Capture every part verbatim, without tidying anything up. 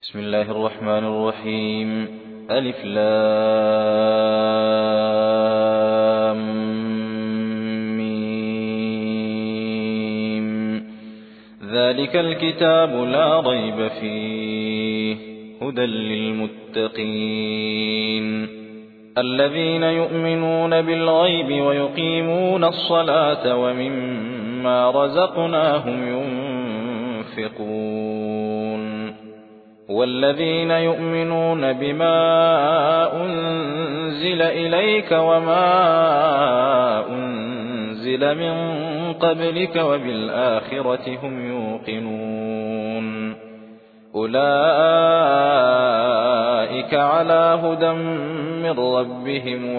بسم الله الرحمن الرحيم. ألف لام ميم. ذلك الكتاب لا ريب فيه هدى للمتقين الذين يؤمنون بالغيب ويقيمون الصلاة ومما رزقناهم ينفقون والذين يؤمنون بما أنزل إليك وما أنزل من قبلك وبالآخرة هم يوقنون أولئك على هدى من ربهم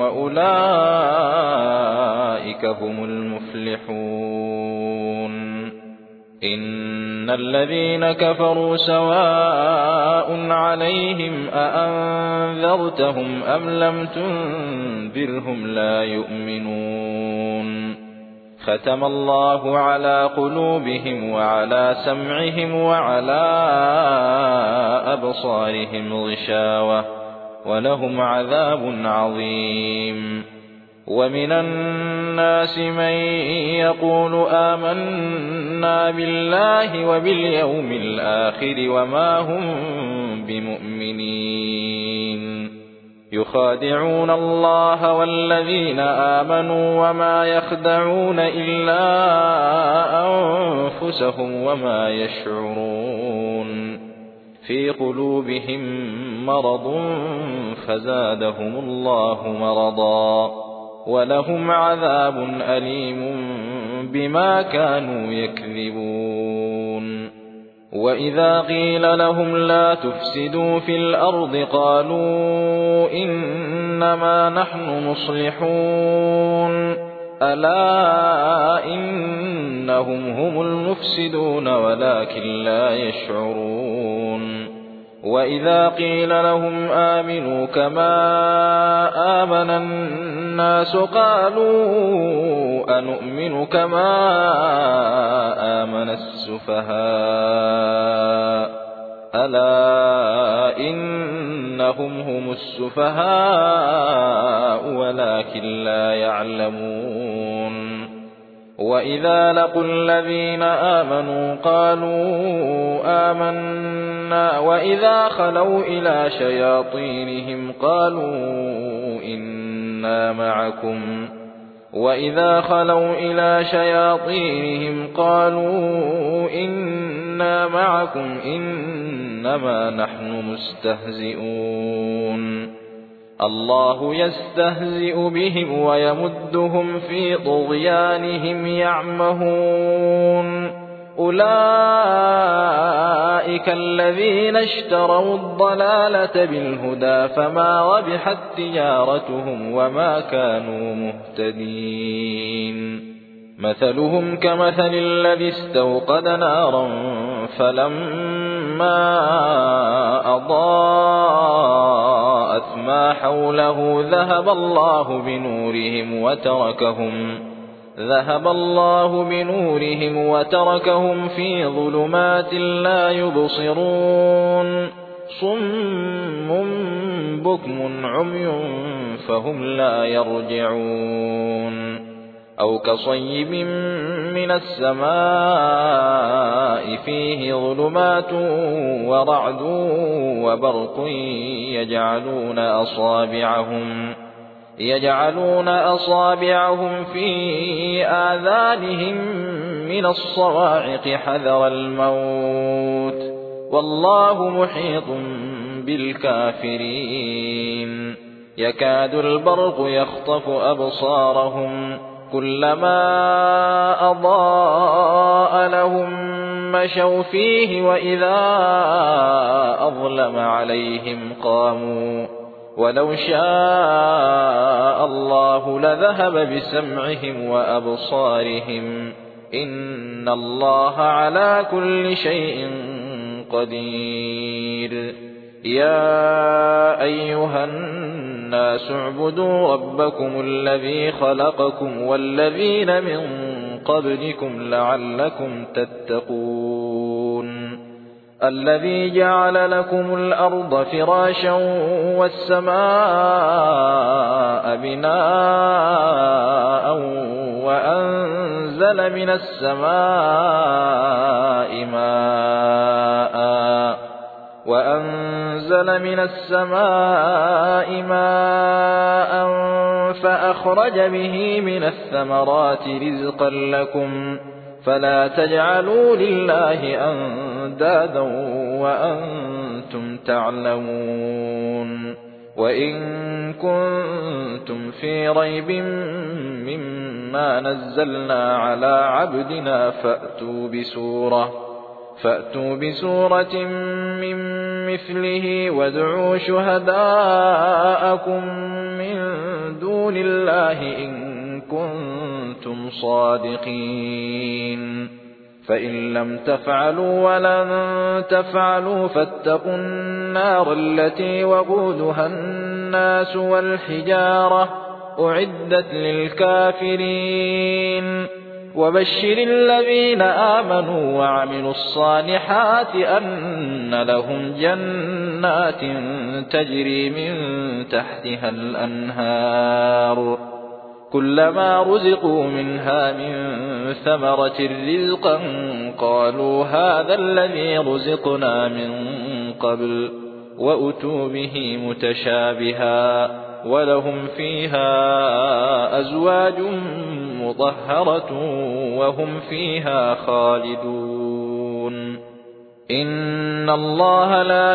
وأولئك هم المفلحون. إن الذين كفروا سواء عليهم أأنذرتهم أم لم تنذرهم لا يؤمنون. ختم الله على قلوبهم وعلى سمعهم وعلى أبصارهم غشاوة ولهم عذاب عظيم. ومن الناس من يقول آمنا بالله وباليوم الآخر وما هم بمؤمنين يخادعون الله والذين آمنوا وما يخدعون إلا أنفسهم وما يشعرون. في قلوبهم مرض فزادهم الله مرضا ولهم عذاب أليم بما كانوا يكذبون. وإذا قيل لهم لا تفسدوا في الأرض قالوا إنما نحن مصلحون ألا إنهم هم المفسدون ولكن لا يشعرون. وإذا قيل لهم آمنوا كما آمن الناس قالوا أنؤمن كما آمن السفهاء ألا إنهم هم السفهاء ولكن لا يعلمون. وإذا لقوا الذين آمنوا قالوا آمنا وإذا خلوا إلى شياطينهم قالوا إنا معكم وإذا خلوا إلى شياطينهم قالوا إنا معكم إنما نحن مستهزئون. الله يستهزئ بهم ويمدهم في طغيانهم يعمهون. أولئك الذين اشتروا الضلالة بالهدى فما ربحت تجارتهم وما كانوا مهتدين. مثلهم كمثل الذي استوقد نارا فلما أضاءت ما حوله ذهب الله بنورهم وتركهم ذهب الله بنورهم وتركهم في ظلمات لا يبصرون. صم بكم عمي فهم لا يرجعون. أو كصيب من السماء فيه ظلمات ورعد وبرق يجعلون أصابعهم يجعلون أصابعهم في آذانهم من الصواعق حذر الموت والله محيط بالكافرين. يكاد البرق يخطف أبصارهم كلما أضاء لهم مشوا فيه وإذا أظلم عليهم قاموا ولو شاء الله لذهب بسمعهم وأبصارهم إن الله على كل شيء قدير. يا أيها الناس اعبدوا ربكم الذي خلقكم والذين من قبلكم لعلكم تتقون. الذي جعل لكم الأرض فراشا والسماء بناء وأنزل من السماء ماء وأنزل من السماء ماء فأخرج به من الثمرات رزقا لكم فلا تجعلوا لله أندادا وأنتم تعلمون وإن كنتم في ريب مما نزلنا على عبدنا فأتوا بسورة فأتوا بسورة من مثله وادعوا شهداءكم من دون الله إن كنتم صادقين فإن لم تفعلوا ولن تفعلوا فاتقوا النار التي وقودها الناس والحجارة أعدت للكافرين وبشر الذين آمنوا وعملوا الصالحات أن لهم جنات تجري من تحتها الأنهار كلما رزقوا منها من ثمرة رزقا قالوا هذا الذي رزقنا من قبل وأتوا به متشابها ولهم فيها أزواج مطهرة وهم فيها خالدون إن الله لا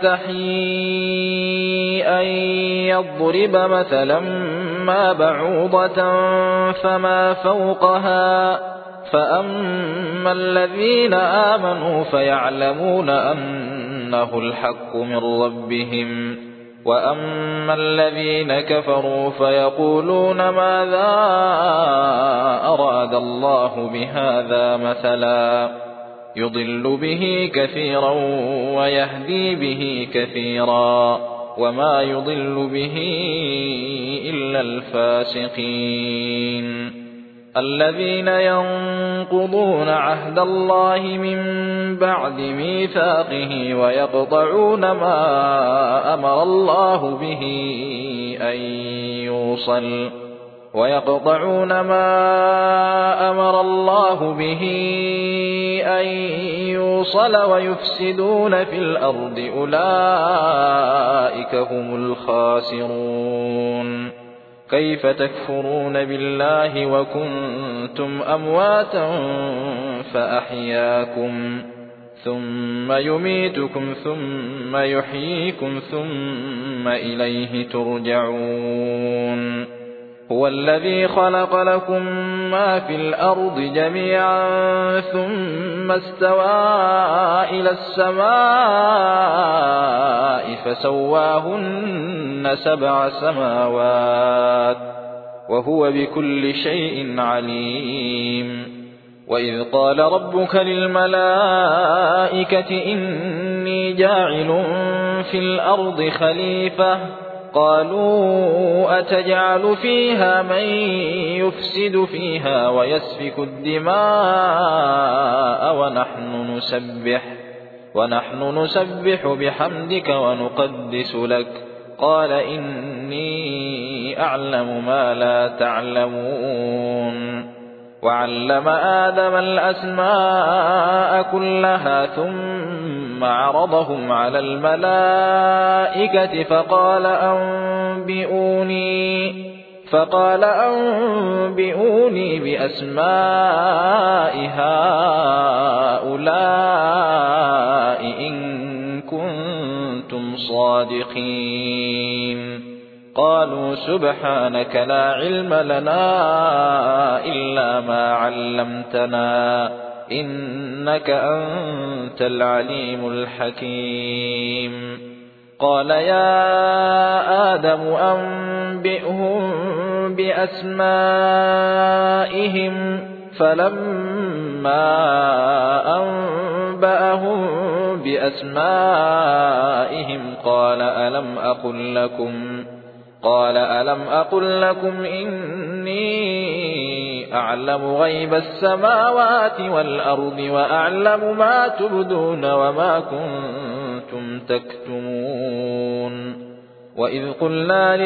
يستحيي أن يضرب مثلا ما بعوضة فما فوقها فأما الذين آمنوا فيعلمون أنه الحق من ربهم وأما الذين كفروا فيقولون ماذا أراد الله بهذا مثلا يضل به كثيرا ويهدي به كثيرا وما يضل به إلا الفاسقين الذين ينقضون عهد الله من بعد ميثاقه ويقطعون ما أمر الله به أن يوصل ويقطعون ما أمر الله به أن يوصل ويفسدون في الأرض أولئك هم الخاسرون كيف تكفرون بالله وكنتم أمواتا فأحياكم ثم يميتكم ثم يحييكم ثم إليه ترجعون هو الذي خلق لكم ما في الأرض جميعا ثم استوى إلى السماء فسواهن سبع سماوات وهو بكل شيء عليم وإذ قال ربك للملائكة إني جاعل في الأرض خليفة قالوا أتجعل فيها من يفسد فيها ويسفك الدماء ونحن نسبح ونحن نسبح بحمدك ونقدس لك قال إني أعلم ما لا تعلمون وعلم آدم الأسماء كلها ثم عرضهم على الملائكة فقال أنبئوني فقال أنبئوني بأسماء هؤلاء إن كنتم صادقين قالوا سبحانك لا علم لنا إلا ما علمتنا إنك أنت العليم الحكيم قال يا آدم أنبئهم بأسمائهم فلما أنبأهم بأسمائهم قال ألم أقل لكم قال ألم أقل لكم إني أعلم غيب السماوات والأرض وأعلم ما تبدون وما كنتم تكتمون وإذ قلنا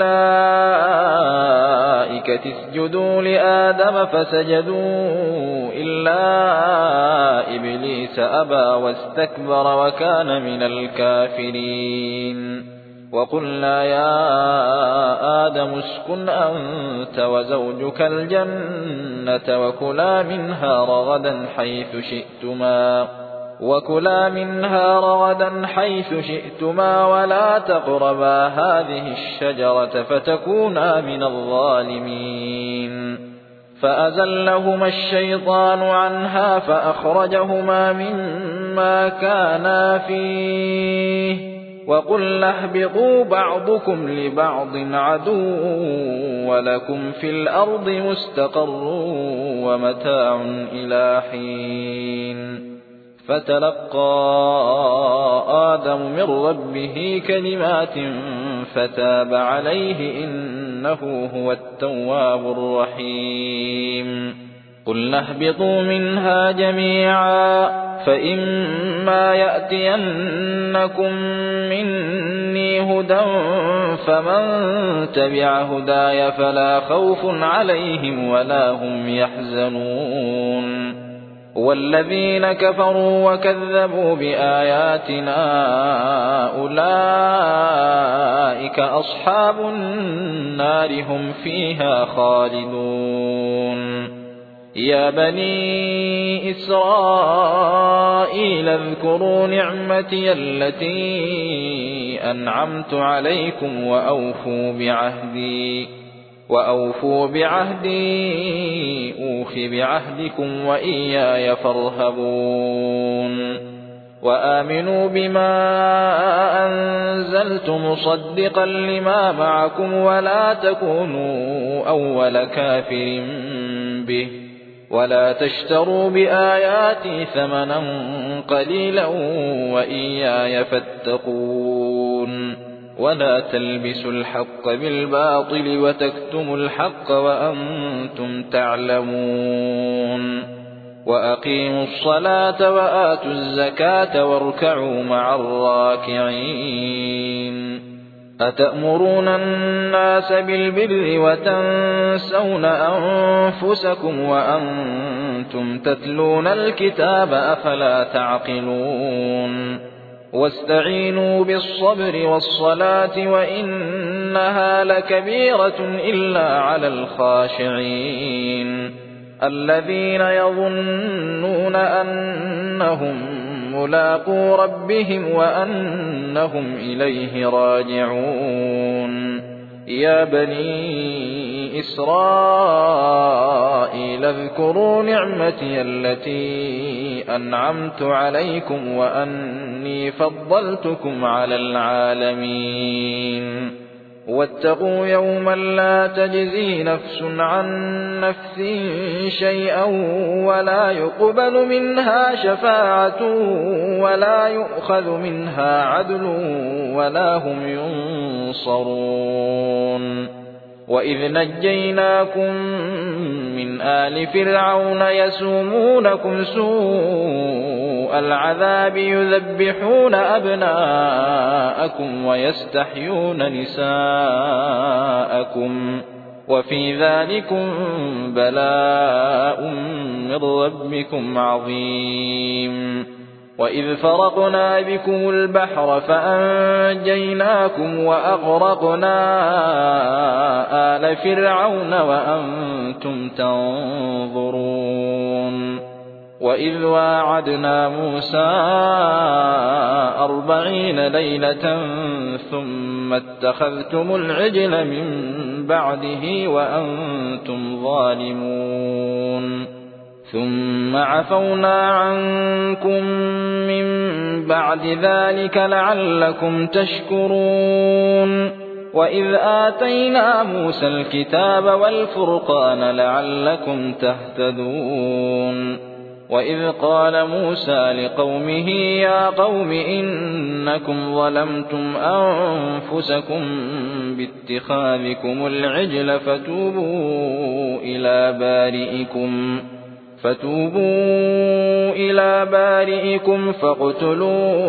للملائكة اسجدوا لآدم فسجدوا إلا إبليس أبى واستكبر وكان من الكافرين وقلنا يا آدم اسكن أنت وزوجك الجنة وكلا منها رغدا حيث شئتما وكلا منها رغدا حيث شئتما ولا تقربا هذه الشجرة فتكونا من الظالمين فأزلهما الشيطان عنها فأخرجهما مما كانا فيه وقلنا اهبطوا بعضكم لبعض عدو ولكم في الأرض مستقر ومتاع إلى حين فتلقى آدم من ربه كلمات فتاب عليه إنه هو التواب الرحيم قلنا اهبطوا منها جميعا فإما يأتينكم مني هدى فمن تبع هداي فلا خوف عليهم ولا هم يحزنون والذين كفروا وكذبوا بآياتنا أولئك أصحاب النار هم فيها خالدون يا بني إسرائيل اذكروا نعمتي التي أنعمت عليكم وأوفوا بعهدي وأوفوا بعهدي أوف بعهدكم وإياي فارهبون وآمنوا بما أنزلت مصدقا لما معكم ولا تكونوا أول كافر به ولا تشتروا بآياتي ثمنا قليلا وإياي فاتقون ولا تلبسوا الحق بالباطل وتكتموا الحق وأنتم تعلمون وأقيموا الصلاة وآتوا الزكاة واركعوا مع الراكعين أتأمرون الناس بالبر وتنسون أنفسكم وأنتم تتلون الكتاب أفلا تعقلون واستعينوا بالصبر والصلاة وإنها لكبيرة إلا على الخاشعين الذين يظنون أنهم ملاقو ربهم وأنهم إليه راجعون يا بني إسرائيل اذكروا نعمتي التي أنعمت عليكم وأني فضلتكم على العالمين واتقوا يوما لا تجزي نفس عن نفس شيئا ولا يقبل منها شفاعة ولا يؤخذ منها عدل ولا هم ينصرون وإذ نجيناكم من آل فرعون يسومونكم سوء العذاب يذبحون أبناءكم ويستحيون نساءكم وفي ذلكم بلاء من ربكم عظيم وإذ فرقنا بكم البحر فأنجيناكم وأغرقنا آل فرعون وأنتم تنظرون وإذ واعدنا موسى أربعين ليلة ثم اتخذتم العجل من بعده وأنتم ظالمون ثم عفونا عنكم من بعد ذلك لعلكم تشكرون وإذ آتينا موسى الكتاب والفرقان لعلكم تهتدون وإذ قال موسى لقومه يا قوم إنكم ظلمتم أنفسكم باتخاذكم العجل فتوبوا إلى بارئكم فتوبوا إلى بارئكم فاقتلوا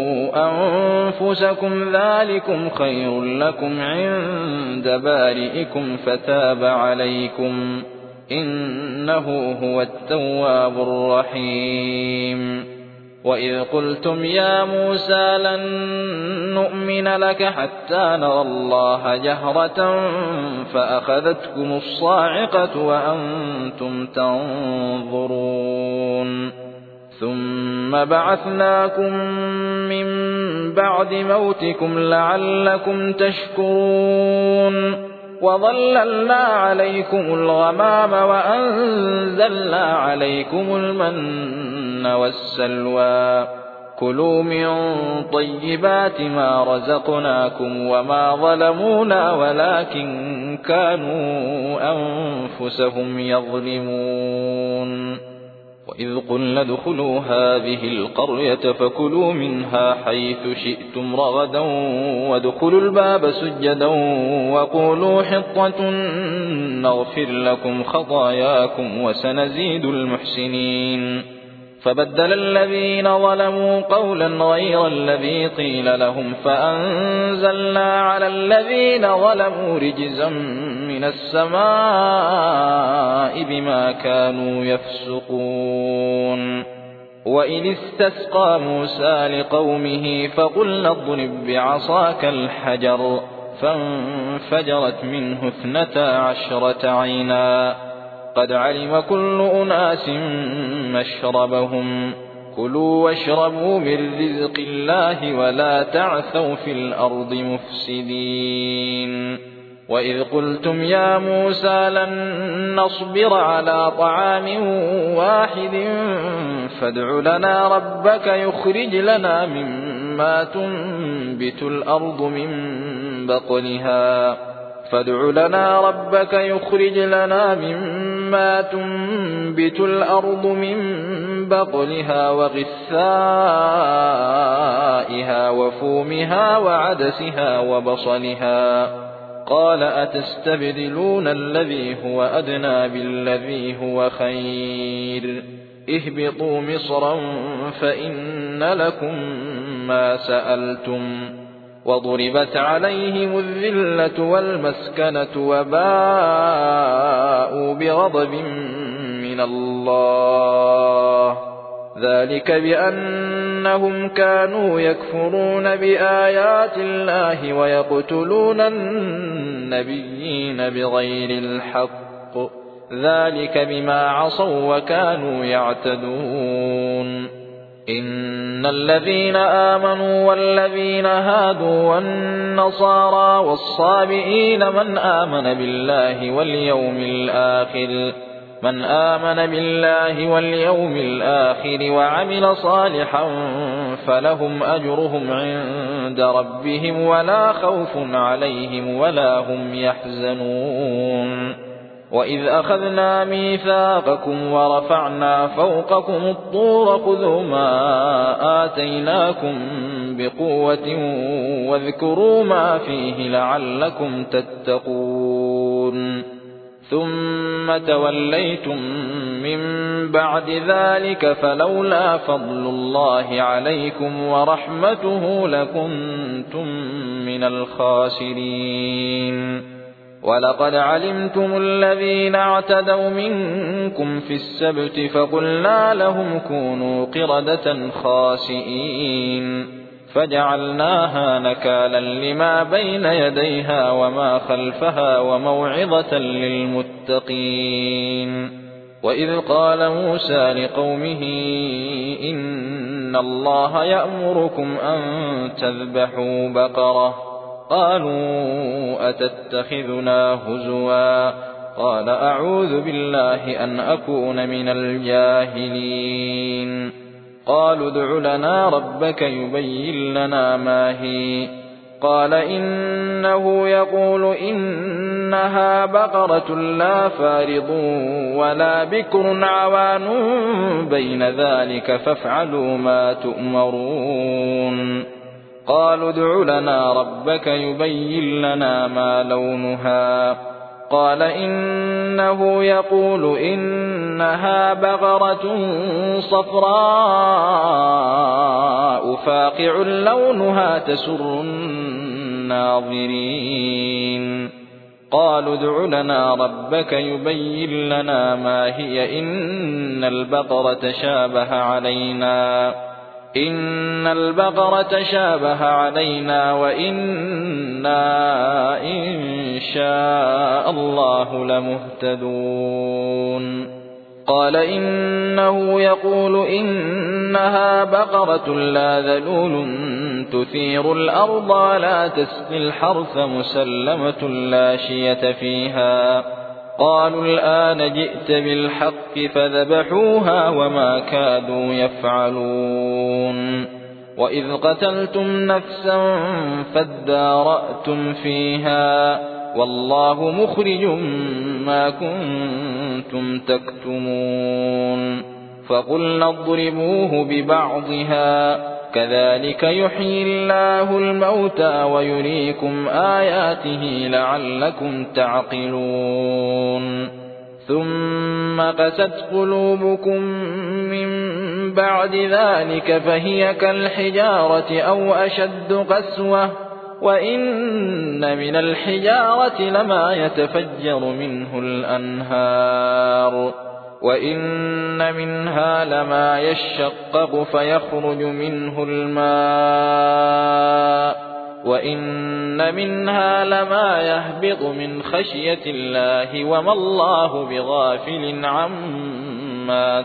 أنفسكم ذلكم خير لكم عند بارئكم فتاب عليكم إنه هو التواب الرحيم وإذ قلتم يا موسى لن نؤمن لك حتى نرى الله جهرة فأخذتكم الصاعقة وأنتم تنظرون ثم بعثناكم من بعد موتكم لعلكم تشكرون وظللنا عليكم الغمام وأنزلنا عليكم المن والسلوى كلوا من طيبات ما رزقناكم وما ظلمونا ولكن كانوا أنفسهم يظلمون وإذ قلنا ادخلوا هذه القرية فكلوا منها حيث شئتم رغدا وادخلوا الباب سجدا وقولوا حطة نغفر لكم خطاياكم وسنزيد المحسنين فبدل الذين ظلموا قولا غير الذي قيل لهم فأنزلنا على الذين ظلموا رجزا من السماء بما كانوا يفسقون وإذ استسقى موسى لقومه فقلنا اضرب بعصاك الحجر فانفجرت منه اثنتا عشرة عينا قد علم كل أناس مشربهم كلوا واشربوا من رزق الله ولا تعثوا في الأرض مفسدين وإذ قلتم يا موسى لن نصبر على طعام واحد فادع لنا ربك يخرج لنا مما تنبت الأرض من بقلها فادع لنا ربك يخرج لنا مما تنبت الأرض من بقلها وغثائها وفومها وعدسها وبصلها قال أتستبدلون الذي هو أدنى بالذي هو خير اهبطوا مصرا فإن لكم ما سألتم وضربت عليهم الذلة والمسكنة وباءوا بغضب من الله ذلك بأنهم كانوا يكفرون بآيات الله ويقتلون النبيين بغير الحق ذلك بما عصوا وكانوا يعتدون إن الذين آمنوا والذين هادوا والنصارى والصابئين من آمن بالله واليوم الآخر من آمن بالله واليوم الآخر وعمل صالحا فلهم أجرهم عند ربهم ولا خوف عليهم ولا هم يحزنون وإذ أخذنا ميثاقكم ورفعنا فوقكم الطور خذوا ما آتيناكم بقوة واذكروا ما فيه لعلكم تتقون ثم توليتم من بعد ذلك فلولا فضل الله عليكم ورحمته لكنتم من الخاسرين ولقد علمتم الذين اعتدوا منكم في السبت فقلنا لهم كونوا قردة خاسئين فجعلناها نكالا لما بين يديها وما خلفها وموعظة للمتقين وإذ قال موسى لقومه إن الله يأمركم أن تذبحوا بقرة قالوا أتتخذنا هزوا قال أعوذ بالله أن أكون من الجاهلين قالوا ادع لنا ربك يبين لنا ما هي قال إنه يقول إنها بقرة لا فارض ولا بكر عوان بين ذلك فافعلوا ما تؤمرون قالوا ادع لنا ربك يبين لنا ما لونها قال إنه يقول إنها بقرة صفراء فاقع لونها تسر الناظرين قالوا ادع لنا ربك يبين لنا ما هي إن البقرة شابه علينا إن البقرة شابه علينا وإنا إن شاء الله لمهتدون قال إنه يقول إنها بقرة لا ذلول تثير الأرض ولا تسقي الحرث مسلمة لا شية فيها قالوا الآن جئت بالحق فذبحوها وما كادوا يفعلون وإذ قتلتم نفسا فادارأتم فيها والله مخرج ما كنتم تكتمون فقلنا اضربوه ببعضها كذلك يحيي الله الموتى ويريكم آياته لعلكم تعقلون ثم قست قلوبكم من بعد ذلك فهي كالحجارة أو أشد قسوة وإن من الحجارة لما يتفجر منه الأنهار وإن منها لما يشقق فيخرج منه الماء وإن منها لما يهبط من خشية الله وما الله بغافل عما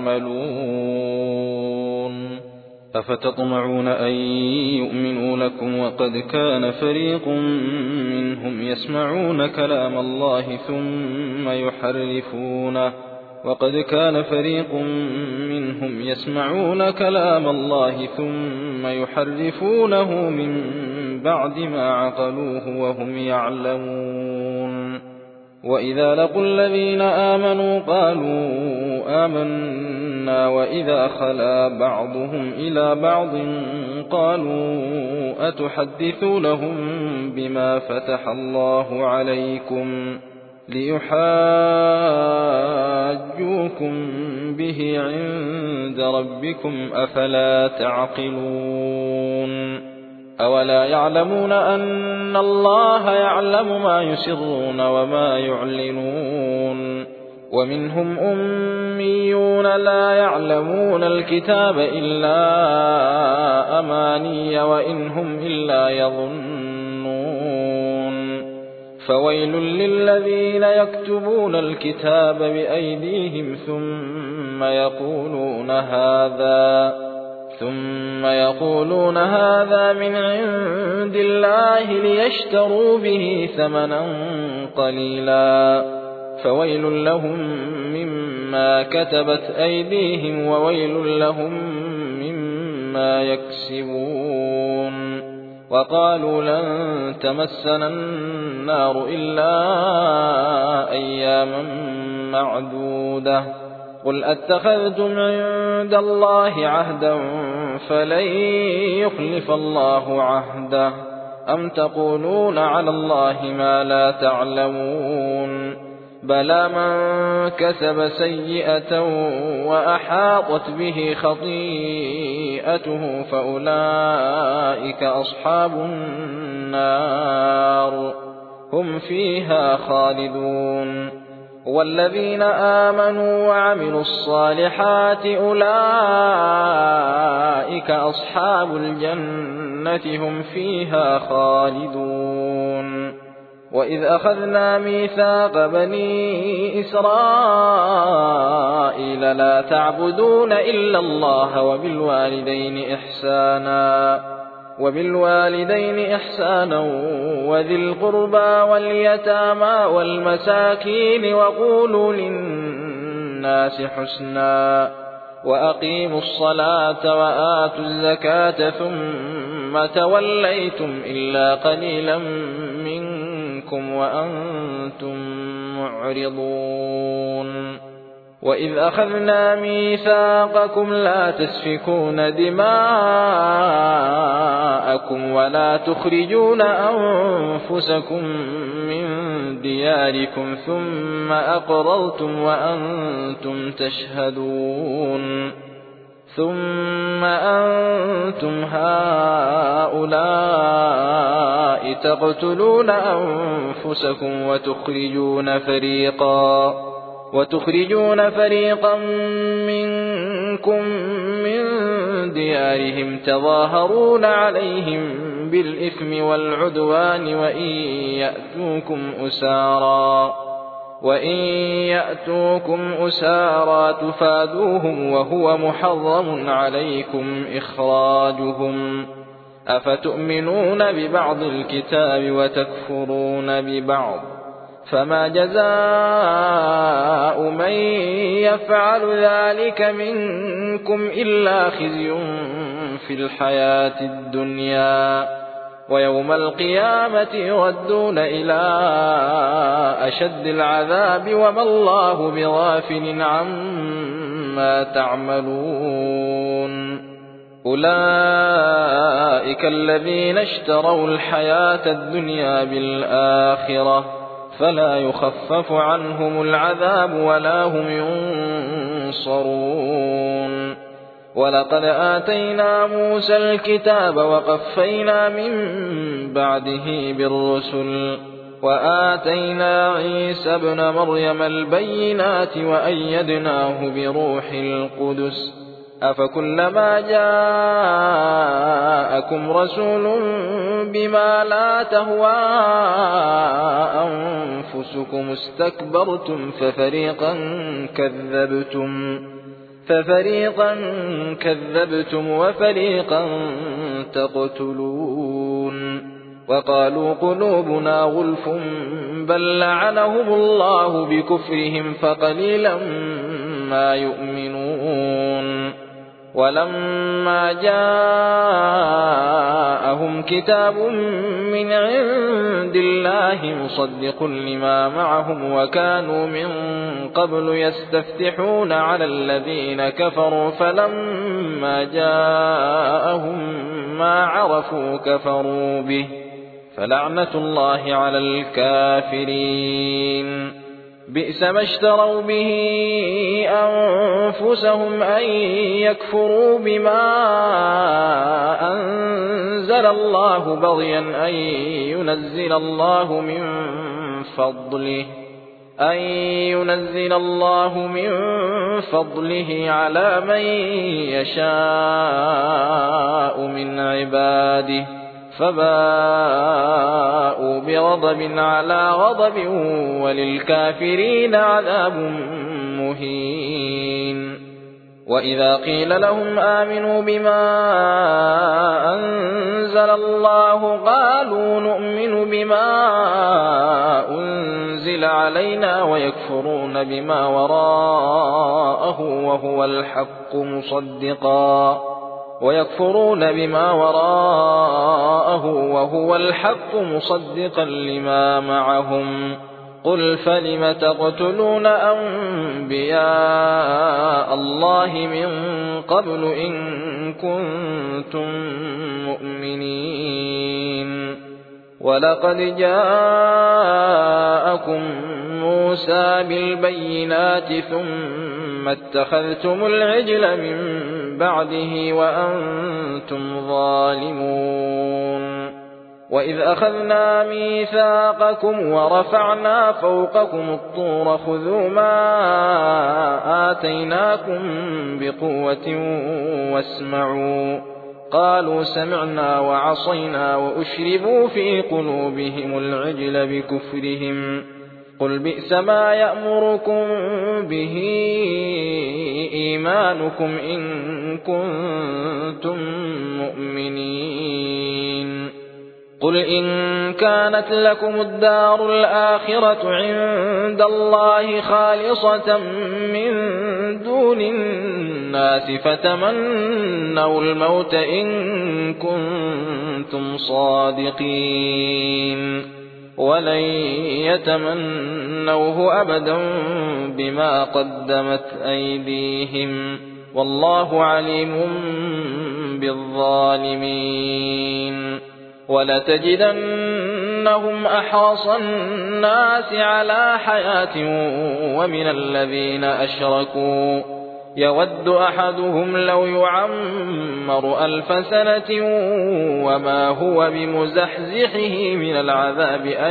تعملون أفتطمعون أن يؤمنوا لكم وقد كان فريق منهم يسمعون كلام الله ثم يحرفونه وقد كان فريق منهم يسمعون كلام الله ثم يحرفونه من بعد ما عقلوه وهم يعلمون وإذا لقوا الذين آمنوا قالوا آمنا وإذا خلا بعضهم إلى بعض قالوا أتحدثونهم بما فتح الله عليكم ليحاجوكم به عند ربكم أفلا تعقلون أولا يعلمون أن الله يعلم ما يسرون وما يعلنون ومنهم أميون لا يعلمون الكتاب إلا أماني وإن هم إلا يظنون فويل للذين يكتبون الكتاب بأيديهم ثم يقولون هذا ثم يقولون هذا من عند الله ليشتروا به ثمنا قليلا فويل لهم مما كتبت أيديهم وويل لهم مما يكسبون وقالوا لن تمسنا النار إلا أياما معدودة قل أتخذتم عند الله عهدا فلن يخلف الله عهده أم تقولون على الله ما لا تعلمون بلى من كسب سيئة وأحاطت به خطيئته فأولئك أصحاب النار هم فيها خالدون والذين آمنوا وعملوا الصالحات أولئك أصحاب الجنة هم فيها خالدون وإذ أخذنا ميثاق بني إسرائيل لا تعبدون إلا الله وبالوالدين إحسانا وبالوالدين إحسانا وذي القربى واليتامى والمساكين وقولوا للناس حسنا وأقيموا الصلاة وآتوا الزكاة ثم ثم توليتم إلا قليلا منكم وأنتم معرضون وإذ أخذنا ميثاقكم لا تسفكون دماءكم ولا تخرجون أنفسكم من دياركم ثم أقررتم وأنتم تشهدون ثم أنتم هؤلاء تقتلون أنفسكم وتخرجون فريقا وتخرجون فريقا منكم من ديارهم تظاهرون عليهم بالإثم والعدوان وإن يأتوكم أسارا وإن يأتوكم أسارا تفادوهم وهو محرم عليكم إخراجهم أفتؤمنون ببعض الكتاب وتكفرون ببعض فما جزاء من يفعل ذلك منكم إلا خزي في الحياة الدنيا ويوم القيامة يردون إلى أشد العذاب وما الله بغافل عما تعملون أولئك الذين اشتروا الحياة الدنيا بالآخرة فلا يخفف عنهم العذاب ولا هم ينصرون ولقد آتينا موسى الكتاب وقفينا من بعده بالرسل وآتينا عيسى ابن مريم البينات وأيدناه بروح القدس أفكلما جاءكم رسول بما لا تهوى أنفسكم استكبرتم ففريقا كذبتم ففريقا كذبتم وفريقا تقتلون وقالوا قلوبنا غلف بل لعنهم الله بكفرهم فقليلا ما يؤمنون ولما جاءهم كتاب من عند الله مصدق لما معهم وكانوا من قبل يستفتحون على الذين كفروا فلما جاءهم ما عرفوا كفروا به فلعنة الله على الكافرين بئس ما اشتروا به أنفسهم أن يكفروا بما أنزل الله بغيا أن ينزل الله من فضله أن ينزل الله من فضله على من يشاء من عباده فباءوا بغضب على غضب وللكافرين عذاب مهين وإذا قيل لهم آمنوا بما أنزل الله قالوا نؤمن بما أنزل علينا ويكفرون بما وراءه وهو الحق مصدقا ويكفرون بما وراءه وهو الحق مصدقا لما معهم قل فلم تقتلون أنبياء الله من قبل إن كنتم مؤمنين ولقد جاءكم موسى بالبينات ثم اتخذتم العجل من بعده وأنتم ظالمون وإذ أخذنا ميثاقكم ورفعنا فوقكم الطور خذوا ما آتيناكم بقوة واسمعوا قالوا سمعنا وعصينا وأشربوا في قلوبهم العجل بكفرهم قل بئس ما يأمركم به إيمانكم إن كنتم مؤمنين قل إن كانت لكم الدار الآخرة عند الله خالصة من دون للناس فتمنوا الموت إن كنتم صادقين ولن يتمنوه أبدا بما قدمت أيديهم والله عليم بالظالمين ولتجدنهم أحرص الناس على حياة ومن الذين أشركوا يود أحدهم لو يعمر ألف سنة وما هو بمزحزحه من العذاب أن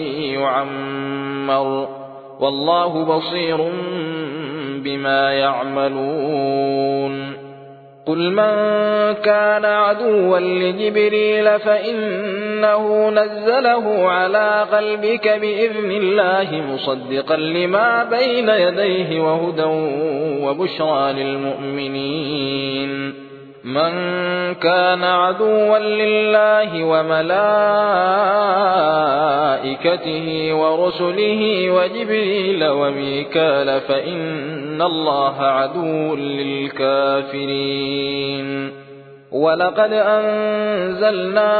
يعمر والله بصير بما يعملون قل من كان عدوا لجبريل فإنه نزله على قلبك بإذن الله مصدقا لما بين يديه وهدى وبشرى للمؤمنين من كان عدوا لله وملائكته ورسله وجبريل وميكال فإن الله عدو للكافرين ولقد أنزلنا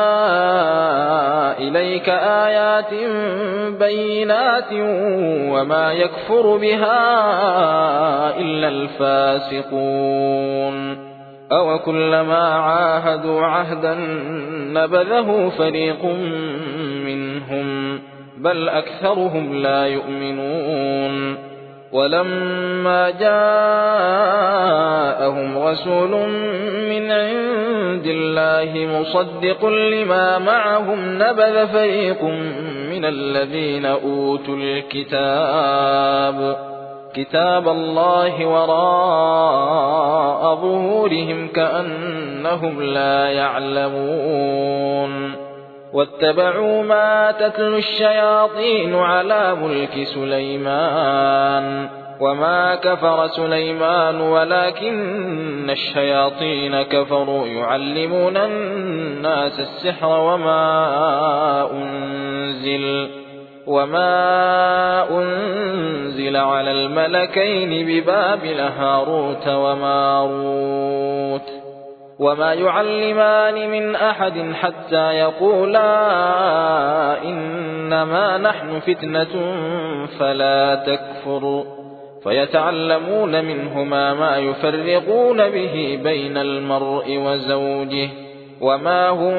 إليك آيات بينات وما يكفر بها إلا الفاسقون أو كلما عاهدوا عهدا نبذه فريق منهم بل أكثرهم لا يؤمنون ولما جاءهم رسول من عند الله مصدق لما معهم نبذ فريق من الذين أوتوا الكتاب كتاب الله وراء ظهورهم كأنهم لا يعلمون واتبعوا ما تتلو الشياطين على ملك سليمان وما كفر سليمان ولكن الشياطين كفروا يعلمون الناس السحر وما أنزل وما أنزل على الملكين ببابل هاروت وماروت وما يعلمان من أحد حتى يقولا إنما نحن فتنة فلا تكفر فيتعلمون منهما ما يفرقون به بين المرء وزوجه وما هم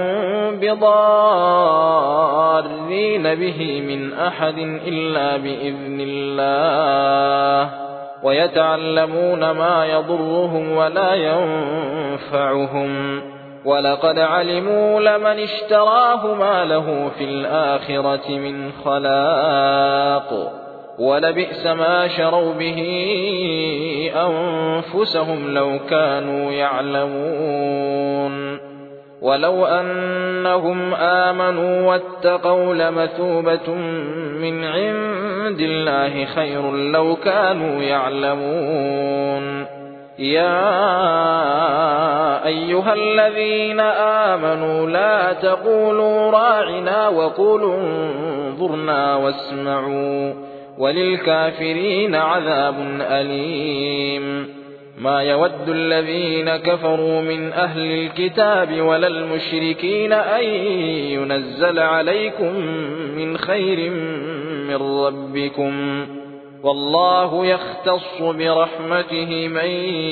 بضارين به من أحد إلا بإذن الله ويتعلمون ما يضرهم ولا ينفعهم ولقد علموا لمن اشتراه ما له في الآخرة من خلاق ولبئس ما شروا به أنفسهم لو كانوا يعلمون ولو أنهم آمنوا واتقوا لمثوبة من عند الله خير لو كانوا يعلمون يا أيها الذين آمنوا لا تقولوا راعنا وقولوا انظرنا واسمعوا وللكافرين عذاب أليم ما يود الذين كفروا من أهل الكتاب ولا المشركين أن ينزل عليكم من خير من ربكم والله يختص برحمته من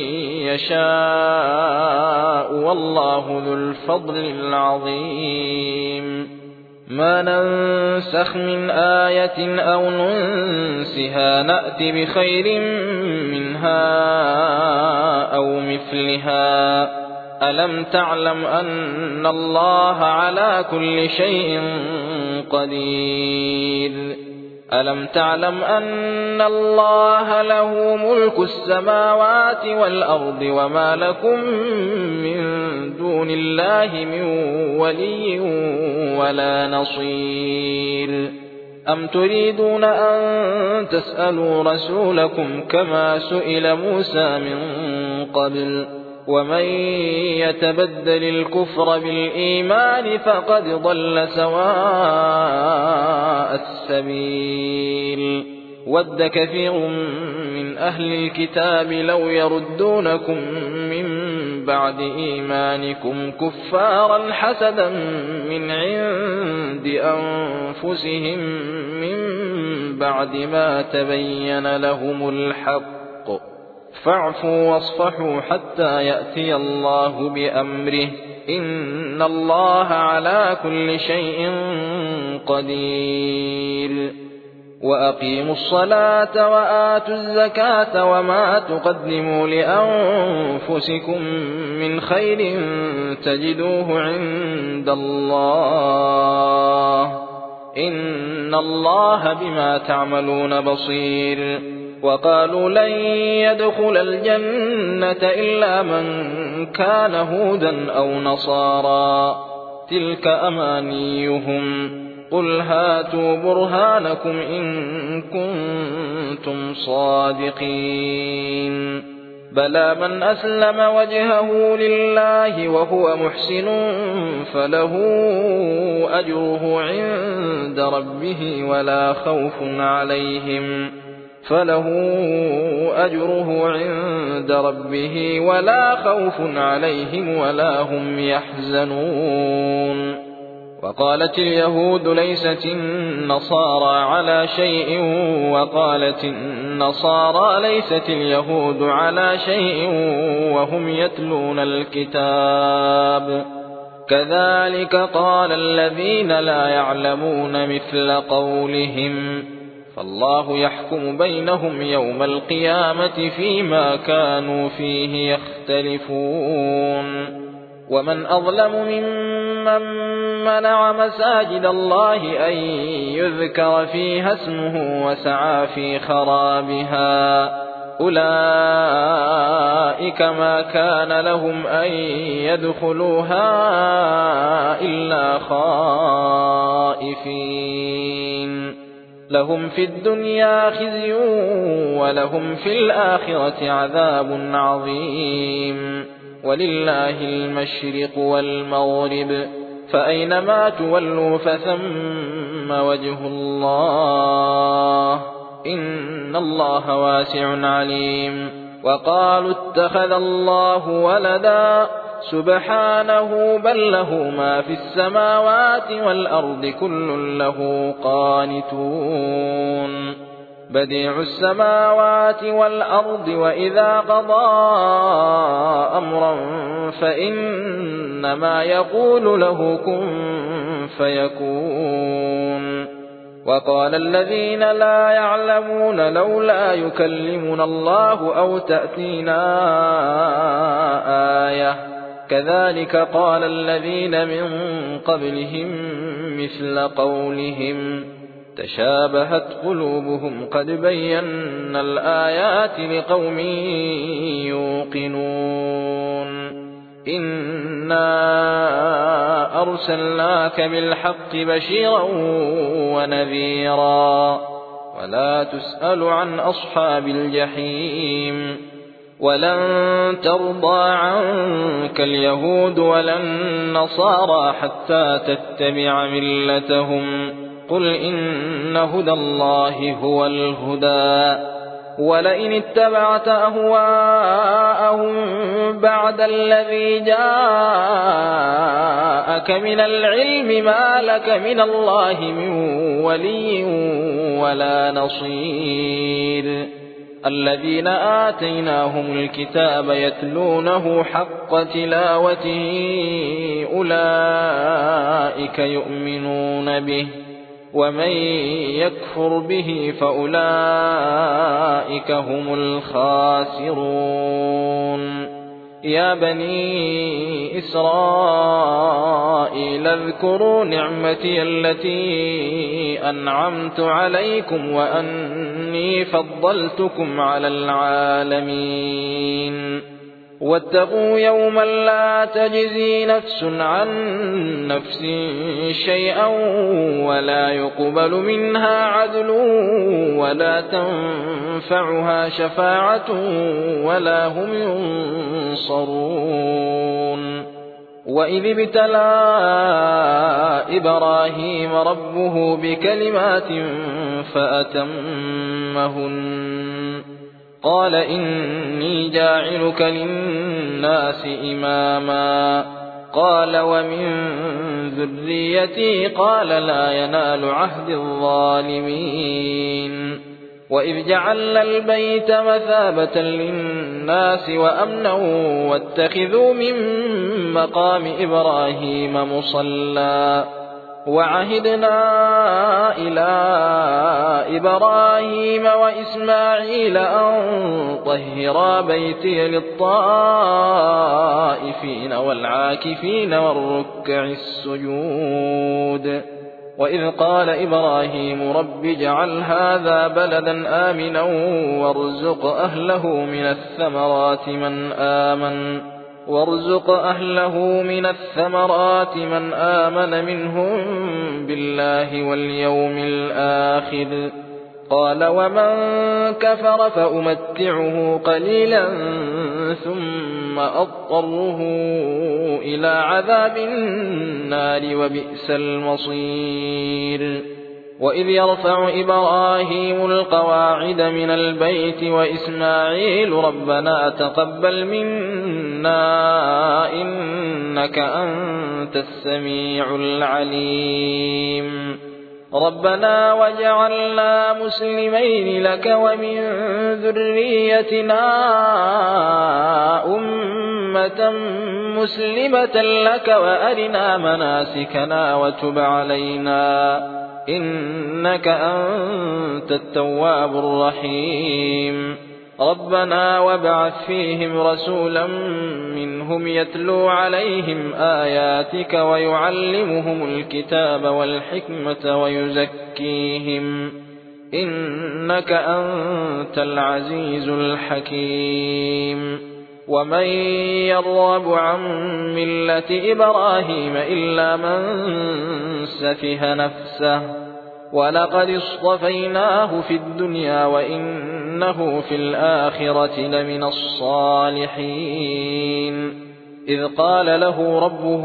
يشاء والله ذو الفضل العظيم ما ننسخ من آية أو ننسها نأت بخير منها أو مثلها ألم تعلم أن الله على كل شيء قدير ألم تعلم أن الله له ملك السماوات والأرض وما لكم من دون الله من ولي ولا نصير أم تريدون أن تسألوا رسولكم كما سئل موسى من قبل ومن يتبدل الكفر بالإيمان فقد ضل سواء السبيل وَدَّ كَثِيرٌ مِّنْ أَهْلِ الْكِتَابِ لَوْ يَرُدُّونَكُم مِّن بَعْدِ إِيمَانِكُمْ كُفَّارًا حَسَدًا مِّنْ عِندِ أَنفُسِهِم مِّن بَعْدِ مَا تَبَيَّنَ لَهُمُ الْحَقُّ ۖ فَاعْفُوا وَاصْفَحُوا حَتَّىٰ يَأْتِيَ اللَّهُ بِأَمْرِهِ ۗ إِنَّ اللَّهَ عَلَىٰ كُلِّ شَيْءٍ قَدِيرٌ. وَأَقِيمُوا الصَّلَاةَ وَآتُوا الزَّكَاةَ وَمَا تُقَدِّمُوا لِأَنفُسِكُم مِّنْ خَيْرٍ تَجِدُوهُ عِندَ اللَّهِ ۗ إِنَّ اللَّهَ بِمَا تَعْمَلُونَ بَصِيرٌ. وَقَالُوا لَن يَدْخُلَ الْجَنَّةَ إِلَّا مَن كَانَ هُودًا أَوْ نَصَارَىٰ ۗ تِلْكَ أَمَانِيُّهُمْ، قُلْ هَاتُوا بُرْهَانَكُمْ إِن كُنتُمْ صَادِقِينَ. بَلَىٰ مَنْ أَسْلَمَ وَجْهَهُ لِلَّهِ وَهُوَ مُحْسِنٌ فَلَهُ أَجْرُهُ عِندَ رَبِّهِ وَلَا خَوْفٌ عَلَيْهِمْ فَلَهُ أَجْرُهُ عِندَ رَبِّهِ وَلَا خَوْفٌ عَلَيْهِمْ وَلَا هُمْ يَحْزَنُونَ. وَقَالَتِ الْيَهُودُ لَيْسَتِ النَّصَارَىٰ عَلَىٰ شَيْءٍ وَقَالَتِ النَّصَارَىٰ لَيْسَتِ الْيَهُودُ عَلَىٰ شَيْءٍ وَهُمْ يَتْلُونَ الْكِتَابَ ۗ كَذَٰلِكَ قَالَ الَّذِينَ لَا يَعْلَمُونَ مِثْلَ قَوْلِهِمْ ۚ فالله يحكم بينهم يوم القيامة فيما كانوا فيه يختلفون. ومن أظلم ممن منع مساجد الله أن يذكر فيها اسمه وسعى في خرابها، أولئك ما كان لهم أن يدخلوها إلا خائفين، لهم في الدنيا خزي ولهم في الآخرة عذاب عظيم. ولله المشرق والمغرب، فأينما تولوا فثم وجه الله، إن الله واسع عليم. وقالوا اتخذ الله ولدا، سبحانه بل له ما في السماوات والأرض كل له قانتون. بديع السماوات والأرض، وإذا قضى أمرا فإنما يقول له كن فيكون. وقال الذين لا يعلمون لولا يكلمنا الله أو تأتينا آية، كذلك قال الذين من قبلهم مثل قولهم، تشابهت قلوبهم قد بينا الآيات لقوم يوقنون. إنا أرسلناك بالحق بشيرا ونذيرا، ولا تسأل عن أصحاب الجحيم. ولن ترضى عنك اليهود ولا النصارى حتى تتبع ملتهم، قل إن هدى الله هو الهدى. ولئن اتبعت أهواءهم بعد الذي جاءك من العلم ما لك من الله من ولي ولا نصير. الذين آتيناهم الكتاب يتلونه حق تلاوته أولئك يؤمنون به، ومن يكفر به فأولئك هم الخاسرون. يا بني إسرائيل اذكروا نعمتي التي أنعمت عليكم وأني فضلتكم على العالمين. واتقوا يوما لا تجزي نفس عن نفس شيئا ولا يقبل منها عدل ولا تنفعها شفاعة ولا هم ينصرون. وإذ ابتلى إبراهيم ربه بكلمات فأتمهن قال إني جاعلك للناس إماما قال ومن ذريتي قال لا ينال عهد الظالمين وإذ جعلنا البيت مثابة للناس وأمنا واتخذوا من مقام إبراهيم مصلى وعهدنا إلى إبراهيم وإسماعيل أن طهرا بيتي للطائفين والعاكفين والركع السجود وإذ قال إبراهيم رب اجعل هذا بلدا آمنا وارزق أهله من الثمرات من آمن وارزق أهله من الثمرات من آمن منهم بالله واليوم الآخر قال ومن كفر فأمتعه قليلا ثم أضطره إلى عذاب النار وبئس المصير وإذ يرفع إبراهيم القواعد من البيت وإسماعيل ربنا تقبل منا إنك أنت السميع العليم ربنا وجعلنا مسلمين لك ومن ذريتنا أمة مسلمة لك وأرنا مناسكنا وتب علينا إنك أنت التواب الرحيم ربنا وابعث فيهم رسولا منهم يتلو عليهم آياتك ويعلمهم الكتاب والحكمة ويزكيهم إنك أنت العزيز الحكيم ومن يرغب عن ملة إبراهيم إلا من سفه نفسه ولقد اصطفيناه في الدنيا وإنه في الآخرة لمن الصالحين إذ قال له ربه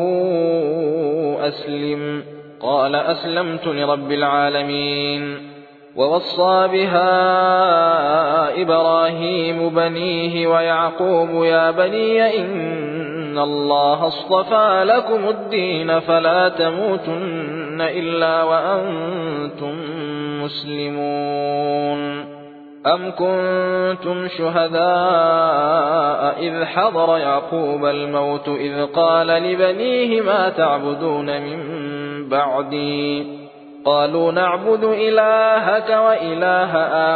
أسلم قال أسلمت لرب العالمين ووصى بها إبراهيم بنيه ويعقوب يا بني إن الله اصطفى لكم الدين فلا تموتن إلا وأنتم مسلمون أم كنتم شهداء إذ حضر يعقوب الموت إذ قال لبنيه ما تعبدون من بعدي قالوا نعبد إلهك وإله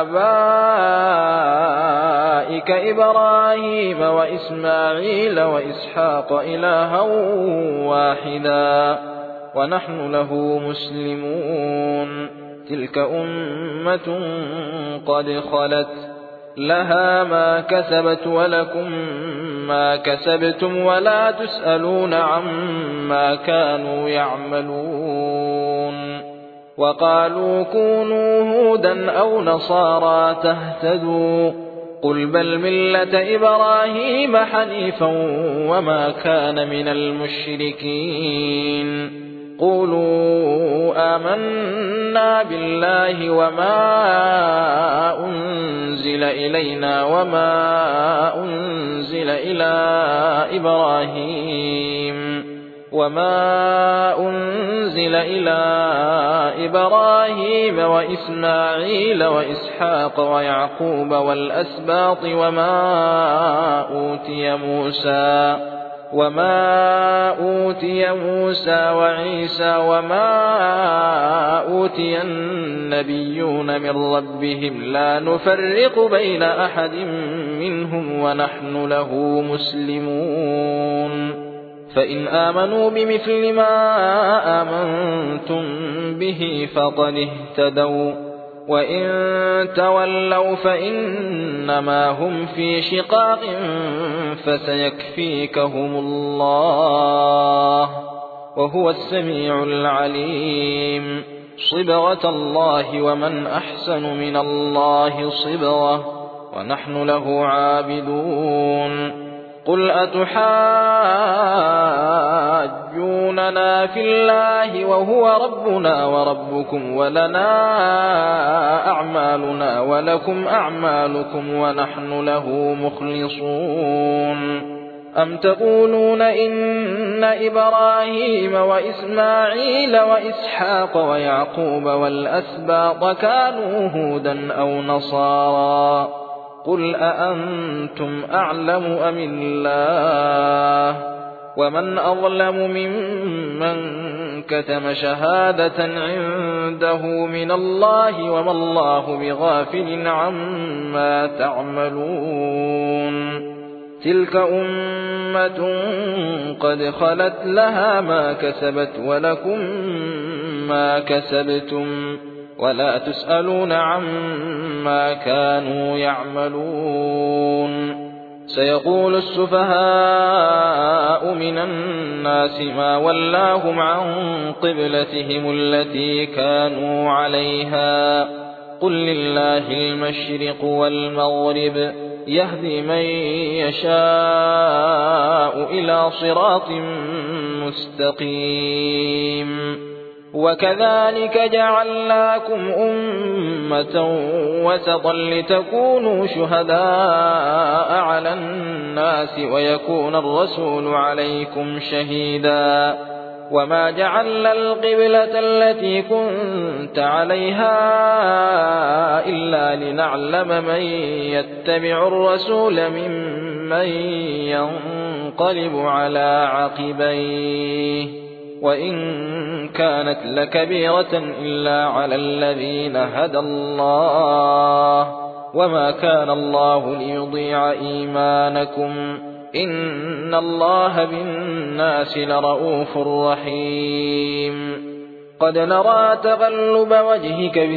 آبائك إبراهيم وإسماعيل وإسحاق إلها واحدا ونحن له مسلمون تلك أمة قد خلت لها ما كسبت ولكم ما كسبتم ولا تسألون عما كانوا يعملون وقالوا كونوا هودا أو نصارى تهتدوا قل بل ملة إبراهيم حنيفا وما كان من المشركين قولوا آمنا بالله وما أنزل إلينا وما أنزل إلى إبراهيم وما أنزل إلى إبراهيم وإسماعيل وإسحاق ويعقوب والأسباط وما أوتي موسى وما أوتي موسى وعيسى وما أوتي النبيون من ربهم لا نفرق بين أحد منهم ونحن له مسلمون فإن آمنوا بمثل ما آمنتم به فقد اهتدوا وإن تولوا فإنما هم في شقاق فسيكفيكهم الله وهو السميع العليم صبغة الله ومن أحسن من الله صبغة ونحن له عابدون قل أتحاجون يحاجوننا في الله وهو ربنا وربكم ولنا أعمالنا ولكم أعمالكم ونحن له مخلصون أم تقولون إن إبراهيم وإسماعيل وإسحاق ويعقوب والأسباط كانوا هودا أو نصارى قل أأنتم أعلم أم الله ومن أظلم ممن كتم شهادة عنده من الله وما الله بغافل عما تعملون تلك أمة قد خلت لها ما كسبت ولكم ما كسبتم ولا تسألون عما كانوا يعملون سيقول السفهاء من الناس ما ولاهم عن قبلتهم التي كانوا عليها قل لله المشرق والمغرب يهدي من يشاء إلى صراط مستقيم وكذلك جعلناكم أمة وسطا لتكونوا شهداء على الناس ويكون الرسول عليكم شهيدا وما جعلنا القبلة التي كنت عليها إلا لنعلم من يتبع الرسول ممن ينقلب على عقبيه وإن كانت لكبيرة إلا على الذين هدى الله وما كان الله ليضيع إيمانكم إن الله بالناس لرؤوف رحيم قد نرى تقلب وجهك في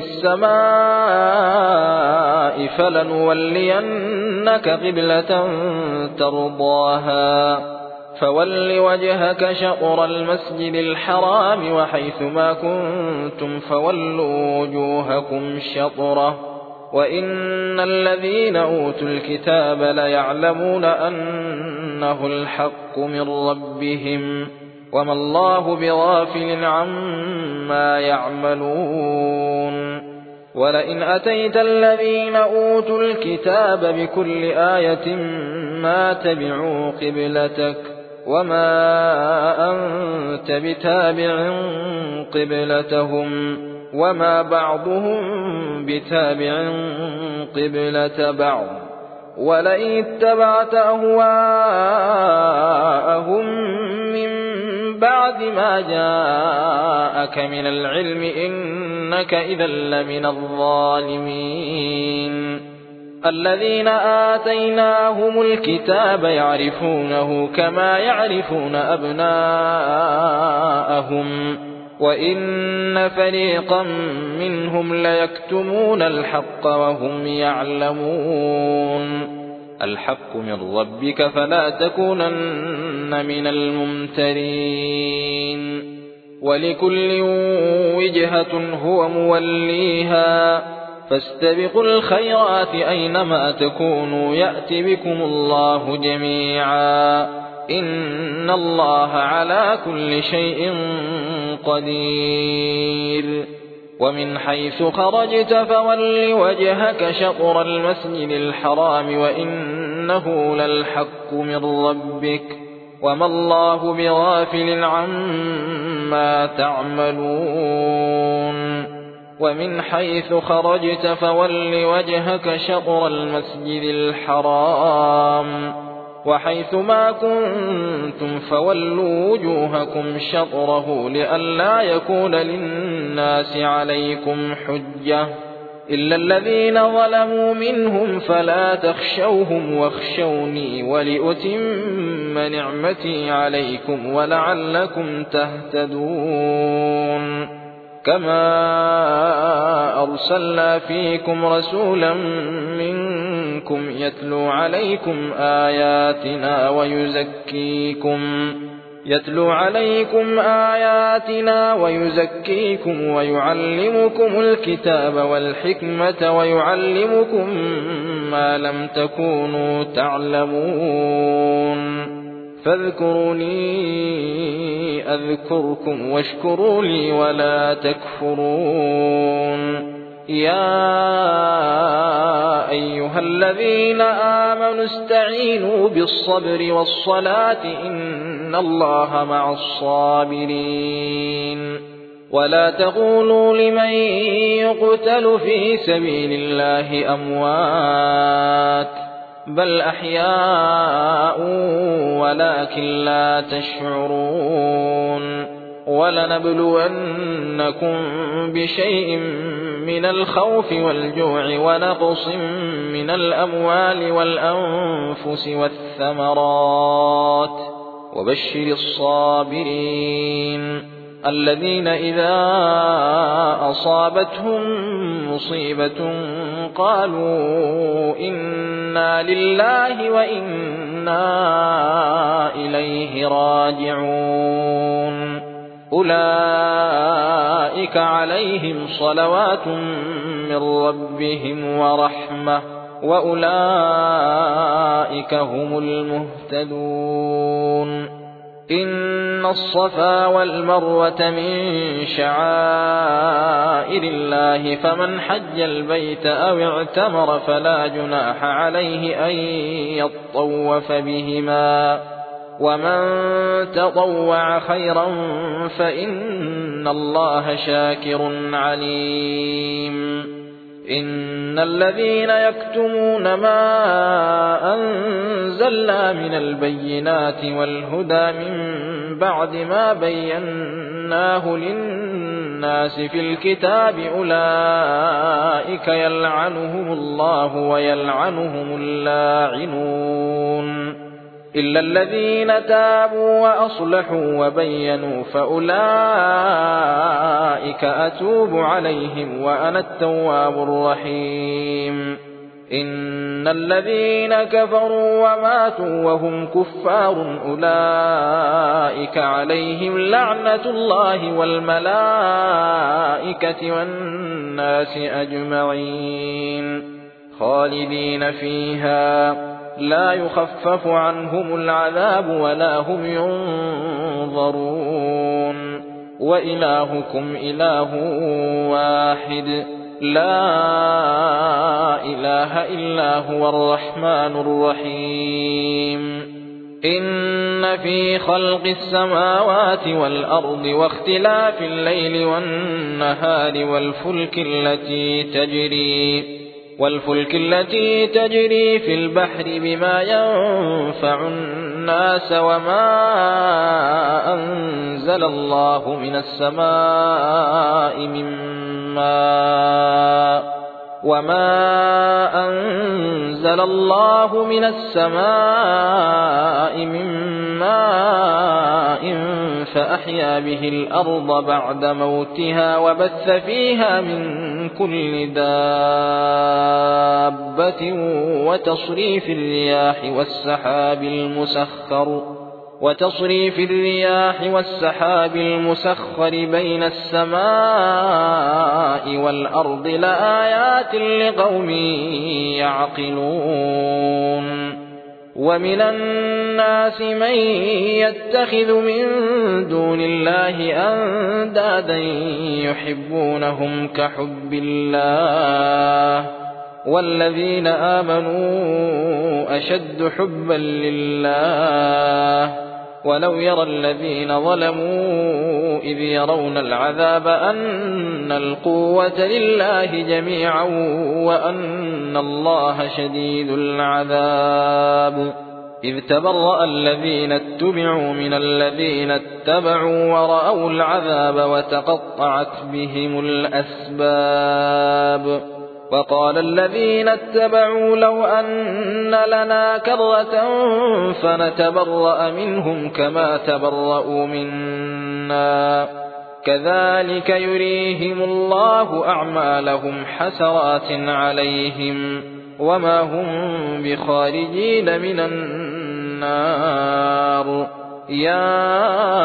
السماء فلنولينك قبلة ترضاها فول وجهك شطر المسجد الحرام وحيث ما كنتم فولوا وجوهكم شطره وإن الذين أوتوا الكتاب ليعلمون أنه الحق من ربهم وما الله بغافل عما يعملون ولئن أتيت الذين أوتوا الكتاب بكل آية ما تبعوا قبلتك وما أنت بتابع قبلتهم وما بعضهم بتابع قبلة بعض ولئن اتبعت أهواءهم من بعد ما جاءك من العلم إنك إذا لمن الظالمين الذين آتيناهم الكتاب يعرفونه كما يعرفون أبناءهم وإن فريقا منهم ليكتمون الحق وهم يعلمون الحق من ربك فلا تكونن من الممترين ولكل وجهة هو موليها فاستبقوا الخيرات أينما تكونوا يأت بكم الله جميعا إن الله على كل شيء قدير ومن حيث خرجت فول وجهك شطر المسجد الحرام وإنه للحق من ربك وما الله بغافل عما تعملون ومن حيث خرجت فول وجهك شطر المسجد الحرام وحيث ما كنتم فولوا وجوهكم شطره لئلا يكون للناس عليكم حجة إلا الذين ظلموا منهم فلا تخشوهم واخشوني ولأتم نعمتي عليكم ولعلكم تهتدون كما أرسلنا فيكم رسولا منكم يتلو عليكم آياتنا ويزكيكم يتلو عليكم آياتنا ويزكيكم ويعلمكم الكتاب والحكمة ويعلمكم ما لم تكونوا تعلمون فاذكروني أذكركم واشكروا لي ولا تكفرون. يا أيها الذين آمنوا استعينوا بالصبر والصلاة إن الله مع الصابرين. ولا تقولوا لمن يقتل في سبيل الله أموات بل أحياء ولكن لا تشعرون. ولنبلونكم بشيء من الخوف والجوع ونقص من الأموال والأنفس والثمرات وبشر الصابرين الذين إذا أصابتهم مصيبة قالوا إنا لله وإنا إليه راجعون. أولئك عليهم صلوات من ربهم ورحمة وأولئك هم المهتدون. إن الصفا والمروة من شعائر الله فمن حج البيت أو اعتمر فلا جناح عليه أن يطوف بهما ومن تطوع خيرا فإن الله شاكر عليم. إن الذين يكتمون ما أنزلنا من البينات والهدى من بعد ما بيناه للناس في الكتاب أولئك يلعنهم الله ويلعنهم اللاعنون إلا الذين تابوا وأصلحوا وبينوا فأولئك أتوب عليهم وأنا التواب الرحيم. إن الذين كفروا وماتوا وهم كفار أولئك عليهم لعنة الله والملائكة والناس أجمعين خالدين فيها لا يخفف عنهم العذاب ولا هم ينظرون. وإلهكم إله واحد لا إله إلا هو الرحمن الرحيم. إن في خلق السماوات والأرض واختلاف الليل والنهار والفلك التي تجري والفلك التي تجري في البحر بما ينفع الناس وما أنزل الله من السماء من ماء وما أنزل الله من السماء من ماء فأحيا به الأرض بعد موتها وبث فيها من كل دابة وتصريف الرياح والسحاب المسخر وتصريف الرياح والسحاب المسخر بين السماء والأرض لآيات لقوم يعقلون. ومن الناس من يتخذ من دون الله أندادا يحبونهم كحب الله والذين آمنوا أشد حبا لله ولو يرى الذين ظلموا إذ يرون العذاب أن القوة لله جميعا وأن الله شديد العذاب. إذ تبرأ الذين اتبعوا من الذين اتبعوا ورأوا العذاب وتقطعت بهم الأسباب. وقال الذين اتبعوا لو أن لنا كرة فنتبرأ منهم كما تبرأوا منا كذلك يريهم الله أعمالهم حسرات عليهم وما هم بخارجين من النار. يا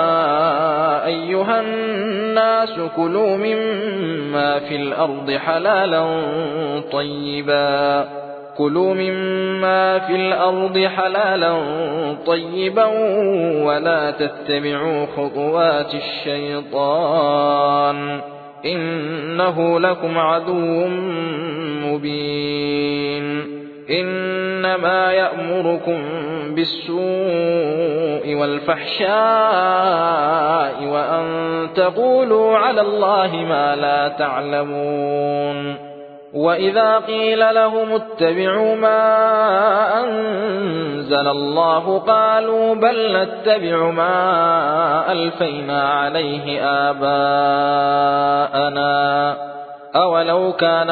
أيها الناس كلوا مما في الأرض حلالا طيبا كلوا مما في الأرض حلالا طيبا ولا تتبعوا خطوات الشيطان إنه لكم عدو مبين إنما يأمركم بالسوء والفحشاء وأن تقولوا على الله ما لا تعلمون وإذا قيل لهم اتبعوا ما أنزل الله قالوا بل نتبع ما ألفينا عليه آباءنا أولو كان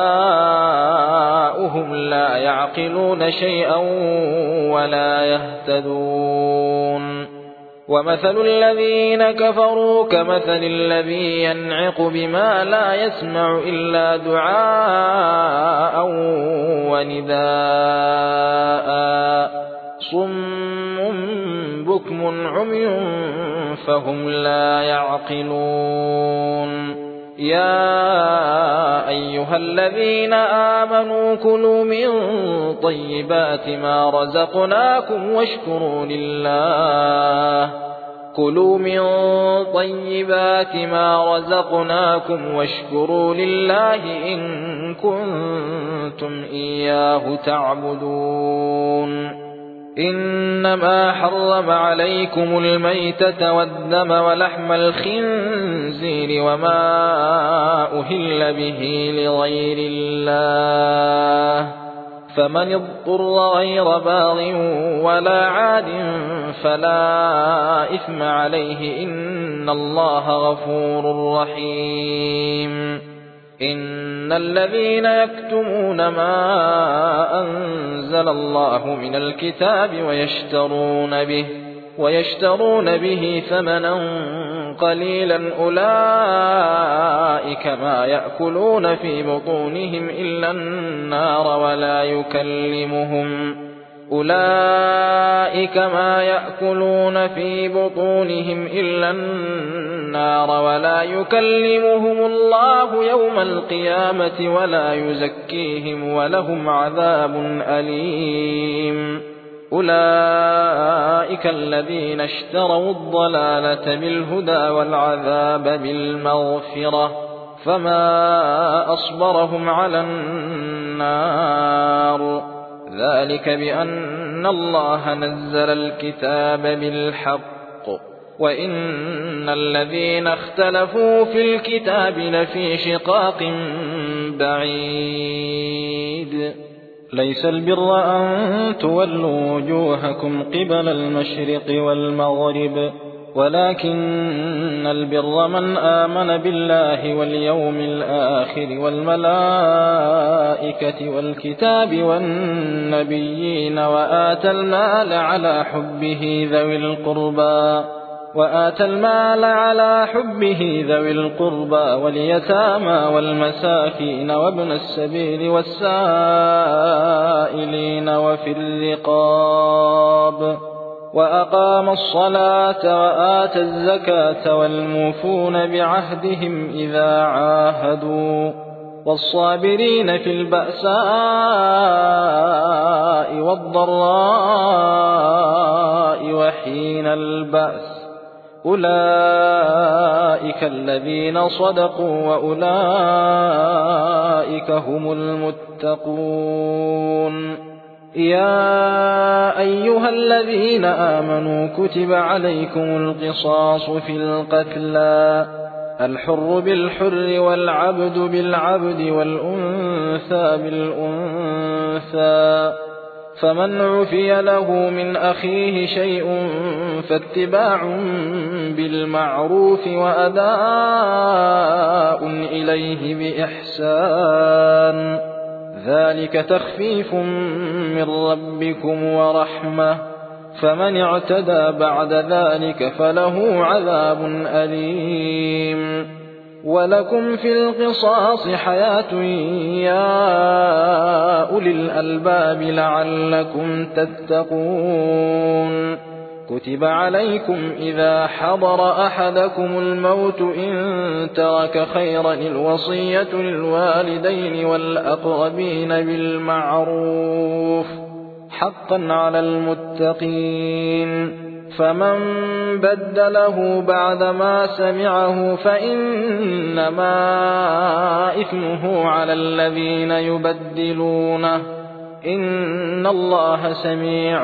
آباؤهم لا يعقلون شيئا ولا يهتدون ومثل الذين كفروا كمثل الذي ينعق بما لا يسمع إلا دعاء ونداء صم بكم عمي فهم لا يعقلون يا أيها الذين آمنوا كلوا من طيبات ما رزقناكم واشكروا لله كلوا من طيبات ما رزقناكم واشكروا لله إن كنتم إياه تعبدون إنما حرم عليكم الميتة والدم ولحم الخنزير وما أهل به لغير الله فمن اضطر غير باغ ولا عاد فلا إثم عليه إن الله غفور رحيم إن الذين يكتمون ما أنزل الله من الكتاب ويشترون به ويشترون به ثمنا قليلا أولئك ما يأكلون في بطونهم إلا النار ولا يكلمهم أولئك ما يأكلون في بطونهم إلا النار ولا يكلمهم الله يوم القيامة ولا يزكيهم ولهم عذاب أليم أولئك الذين اشتروا الضلالة بالهدى والعذاب بالمغفرة فما أصبرهم على النار ذلك بأن الله نزل الكتاب بالحق وإن الذين اختلفوا في الكتاب لفي شقاق بعيد ليس البر أن تولوا وجوهكم قبل المشرق والمغرب ولكن البر من آمن بالله واليوم الآخر والملائكة والكتاب والنبيين وآتى المال على حبه ذوي القربى وآتى المال على حبه ذوي القربى واليتامى والمساكين وابن السبيل والسائلين وفي الرقاب وأقام الصلاة وآتى الزكاة والموفون بعهدهم إذا عاهدوا والصابرين في البأساء والضراء وحين البأس أولئك الذين صدقوا وأولئك هم المتقون يا أيها الذين آمنوا كتب عليكم القصاص في القتلى الحر بالحر والعبد بالعبد والأنثى بالأنثى فمن عفي له من أخيه شيء فاتباع بالمعروف وأداء إليه بإحسان ذلك تخفيف من ربكم ورحمة فمن اعتدى بعد ذلك فله عذاب أليم ولكم في القصاص حياة يا أولي الألباب لعلكم تتقون كتب عليكم إذا حضر أحدكم الموت إن ترك خيرا الوصية للوالدين والأقربين بالمعروف حقا على المتقين فمن بدله بعدما سمعه فإنما إثمه على الذين يبدلونه إن الله سميع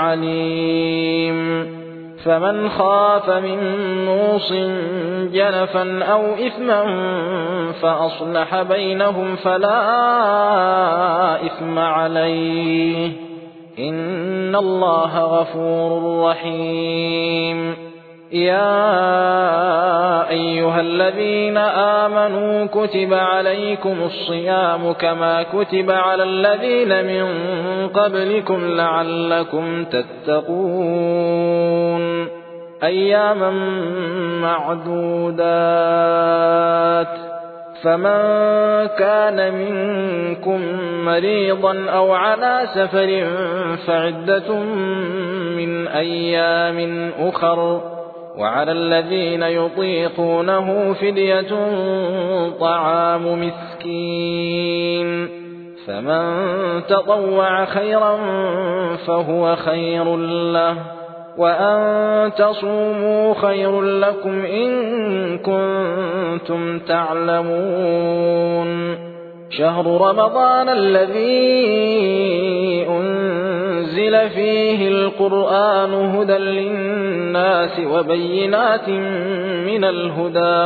عليم فمن خاف من موص جنفا أو إثما فأصلح بينهم فلا إثم عليه إن الله غفور رحيم يا أيها الذين آمنوا كتب عليكم الصيام كما كتب على الذين من قبلكم لعلكم تتقون أياما معدودات فمن كان منكم مريضا أو على سفر فعدة من أيام أخر وعلى الذين يطيقونه فدية طعام مسكين فمن تطوع خيرا فهو خير له وأن تصوموا خير لكم إن كنتم تعلمون شهر رمضان الذي أنزل فيه القرآن هدى للناس وبينات من الهدى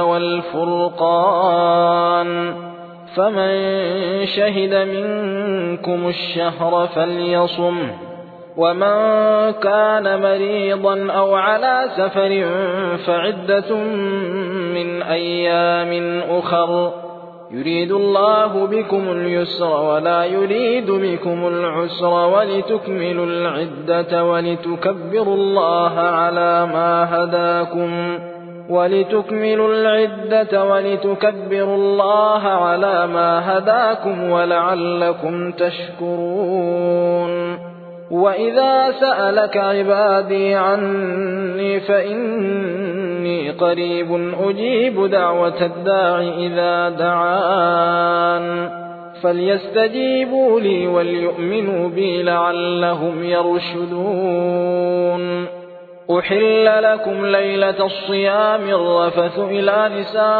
والفرقان فمن شهد منكم الشهر فليصمه ومن كان مريضا أو على سفر فعدة من أيام أخر يريد الله بكم اليسر ولا يريد بكم العسر ولتكملوا العدة ولتكبروا الله على ما هداكم ولتكملوا العدة ولتكبروا الله على ما هداكم ولعلكم تشكرون وإذا سألك عبادي عني فإني قريب أجيب دعوة الداع إذا دعان فليستجيبوا لي وليؤمنوا بي لعلهم يرشدون أحل لكم ليلة الصيام الرفث إلى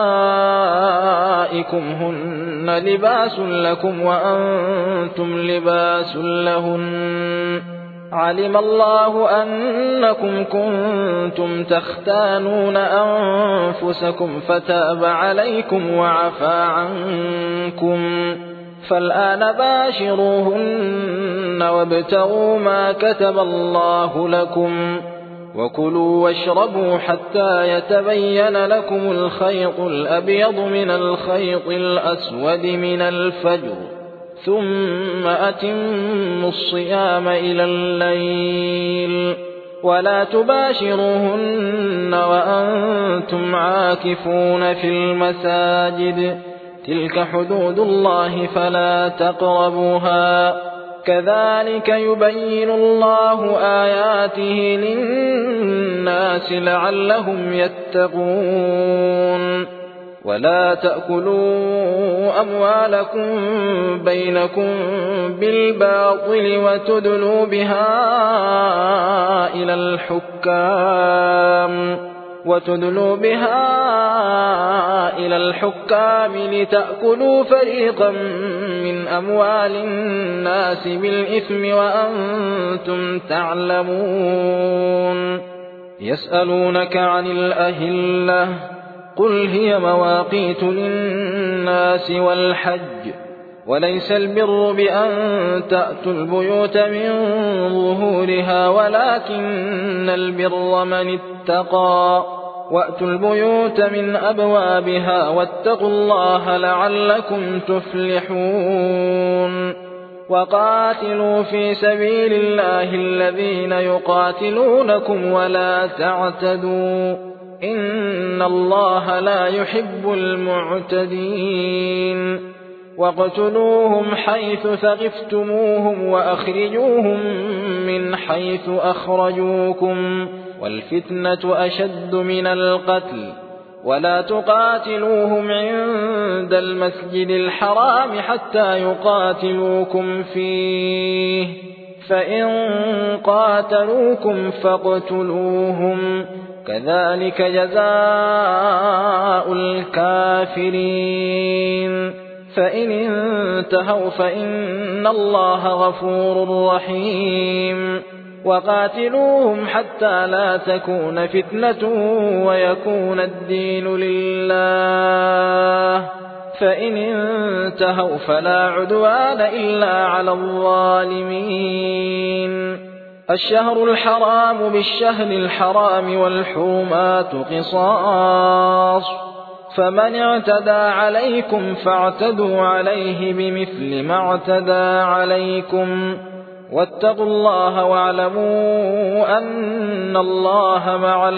نسائكم هن لباس لكم وأنتم لباس لهن علم الله أنكم كنتم تختانون أنفسكم فتاب عليكم وعفى عنكم فالآن باشروهن وابتغوا ما كتب الله لكم وكلوا واشربوا حتى يتبين لكم الخيط الأبيض من الخيط الأسود من الفجر ثم أتموا الصيام إلى الليل ولا تباشروهن وأنتم عاكفون في المساجد تلك حدود الله فلا تقربوها كذلك يبين الله آياته للناس لعلهم يتقون ولا تأكلوا أموالكم بينكم بالباطل وتدلوا بها إلى الحكام وتدلوا بها إلى الحكام لتأكلوا فريقا من أموال الناس بالإثم وأنتم تعلمون يسألونك عن الأهلة قل هي مواقيت للناس والحج وليس البر بأن تأتوا البيوت من ظهورها ولكن البر من اتقى وأتوا البيوت من أبوابها واتقوا الله لعلكم تفلحون وقاتلوا في سبيل الله الذين يقاتلونكم ولا تعتدوا إن الله لا يحب المعتدين واقتلوهم حيث ثقفتموهم وأخرجوهم من حيث أخرجوكم والفتنة أشد من القتل ولا تقاتلوهم عند المسجد الحرام حتى يقاتلوكم فيه فإن قاتلوكم فاقتلوهم كذلك جزاء الكافرين فإن انتهوا فإن الله غفور رحيم وقاتلوهم حتى لا تكون فتنة ويكون الدين لله فإن انتهوا فلا عدوان إلا على الظالمين الشهر الحرام بالشهر الحرام والحرمات قصاص فمن اعتدى عليكم فاعتدوا عليه بمثل ما اعتدى عليكم واتقوا الله واعلموا أن الله مع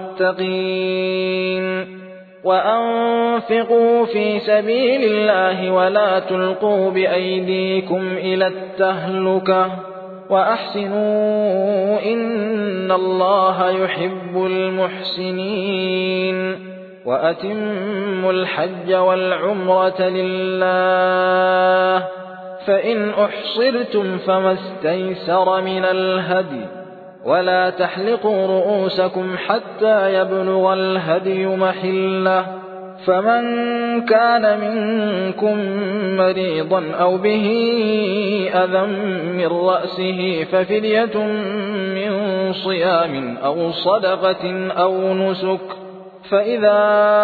المتقين وأنفقوا في سبيل الله ولا تلقوا بأيديكم إلى التهلكة وأحسنوا إن الله يحب المحسنين وأتموا الحج والعمرة لله فإن أحصرتم فما استيسر من الهدي ولا تحلقوا رؤوسكم حتى يبلغ الهدي محله فمن كان منكم مريضا أو به أذى من رأسه ففدية من صيام أو صدقة أو نسك فإذا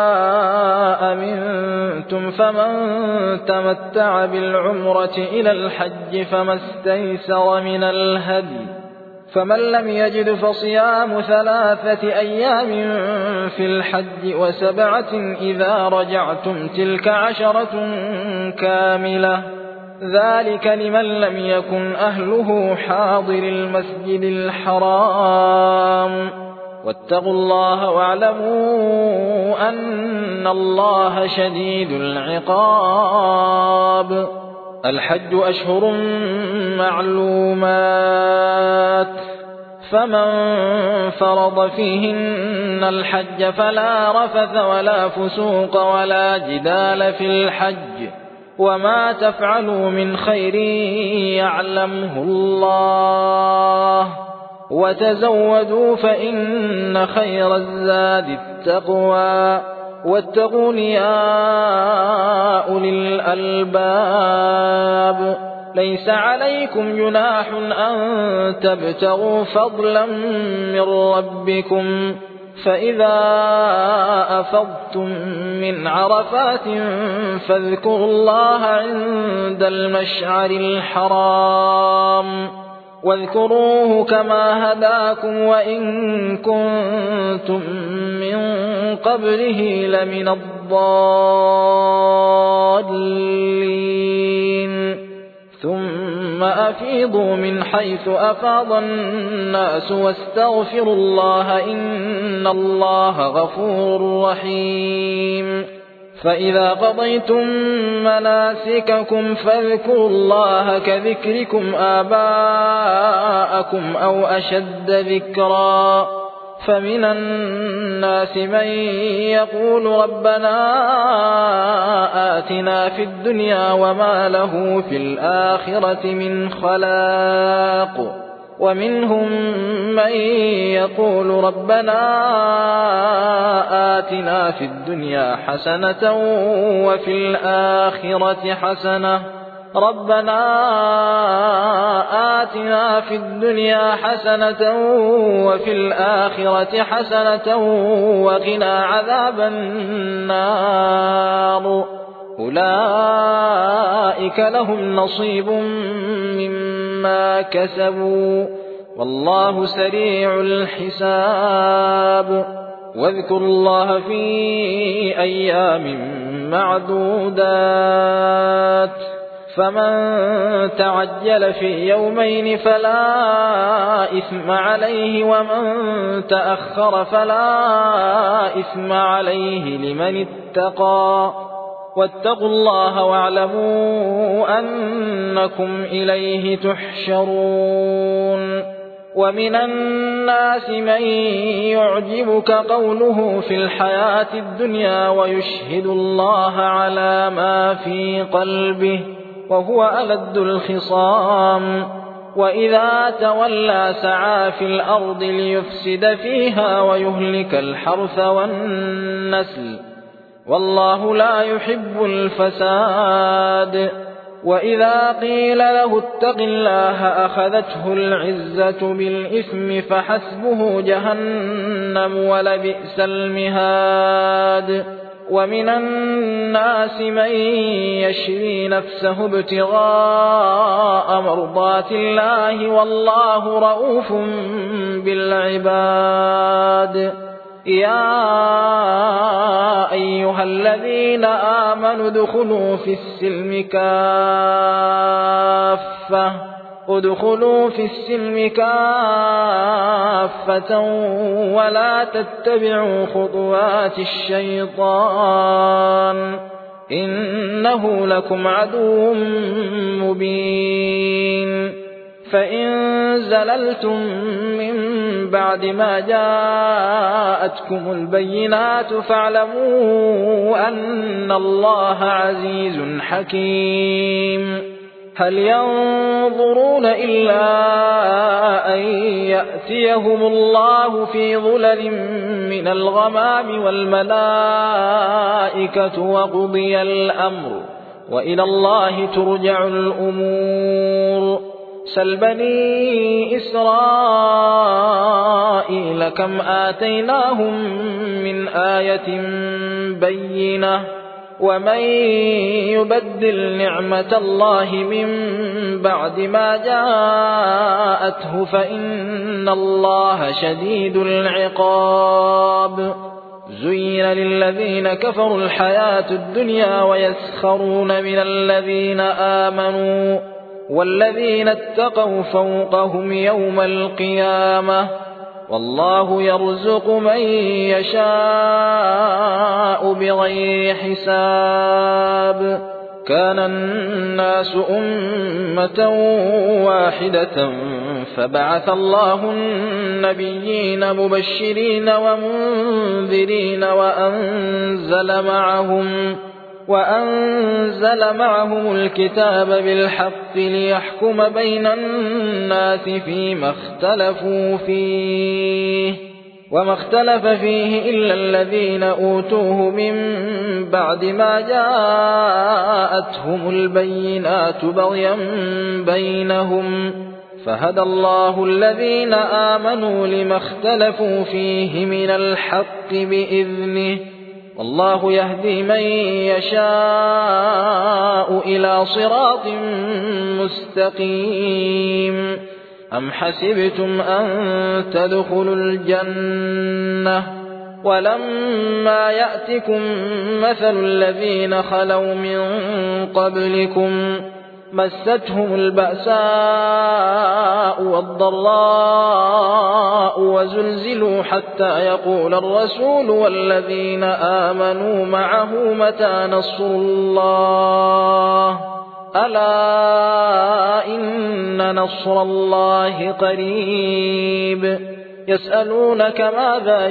أمنتم فمن تمتع بالعمرة إلى الحج فما استيسر من الهدي فمن لم يجد فصيام ثلاثة أيام في الحج وسبعة إذا رجعتم تلك عشرة كاملة ذلك لمن لم يكن أهله حاضر المسجد الحرام واتقوا الله واعلموا أن الله شديد العقاب الحج أشهر معلومات فمن فرض فيهن الحج فلا رفث ولا فسوق ولا جدال في الحج وما تفعلوا من خير يعلمه الله وتزودوا فإن خير الزاد التقوى واتقون يا أولي الألباب ليس عليكم جناح أن تبتغوا فضلا من ربكم فإذا أفضتم من عرفات فاذكروا الله عند المشعر الحرام واذكروه كما هداكم وإن كنتم من قبله لمن الضالين ثم أفيضوا من حيث أفاض الناس واستغفروا الله إن الله غفور رحيم فإذا قضيتم مناسككم فاذكروا الله كذكركم آباءكم أو أشد ذكرا فمن الناس من يقول ربنا آتنا في الدنيا وما له في الآخرة من خلاق ومنهم من يقول ربنا آتنا في الدنيا حسنة وفي الآخرة حسنة ربنا آتنا في الدنيا حسنة وفي الآخرة حسنة وقنا عذاب النار أولئك لهم نصيب مما كسبوا والله سريع الحساب واذكروا الله في أيام معدودات فمن تعجل في يومين فلا إثم عليه ومن تأخر فلا إثم عليه لمن اتقى واتقوا الله واعلموا أنكم إليه تحشرون ومن الناس من يعجبك قوله في الحياة الدنيا ويشهد الله على ما في قلبه وهو ألد الخصام وإذا تولى سعى في الأرض ليفسد فيها ويهلك الحرث والنسل والله لا يحب الفساد وإذا قيل له اتق الله أخذته العزة بالإثم فحسبه جهنم ولبئس المهاد ومن الناس من يشري نفسه ابتغاء مرضات الله والله رؤوف بالعباد يا أيها الذين آمنوا ادخلوا في السلم كافة ادخلوا في السلم كافة ولا تتبعوا خطوات الشيطان إنه لكم عدو مبين فإن زللتم من بعد ما جاءتكم البينات فاعلموا أن الله عزيز حكيم هل ينظرون إلا أن يأتيهم الله في ظلل من الغمام والملائكة وقضي الأمر وإلى الله ترجع الأمور سل بني إسرائيل كم آتيناهم من آية بينة ومن يبدل نعمة الله من بعد ما جاءته فإن الله شديد العقاب زين للذين كفروا الحياة الدنيا ويسخرون من الذين آمنوا والذين اتقوا فوقهم يوم القيامة والله يرزق من يشاء بغير حساب كان الناس أمة واحدة فبعث الله النبيين مبشرين ومنذرين وأنزل معهم وأنزل معهم الكتاب بالحق ليحكم بين الناس فيما اختلفوا فيه وما اختلف فيه إلا الذين أوتوه من بعد ما جاءتهم البينات بغيا بينهم فهدى الله الذين آمنوا لما اختلفوا فيه من الحق بإذنه والله يهدي من يشاء إلى صراط مستقيم أم حسبتم أن تدخلوا الجنة ولما يأتكم مثل الذين خلوا من قبلكم مستهم البأساء والضراء وزلزلوا حتى يقول الرسول والذين آمنوا معه متى نصر الله ألا إن نصر الله قريب يسألونك ماذا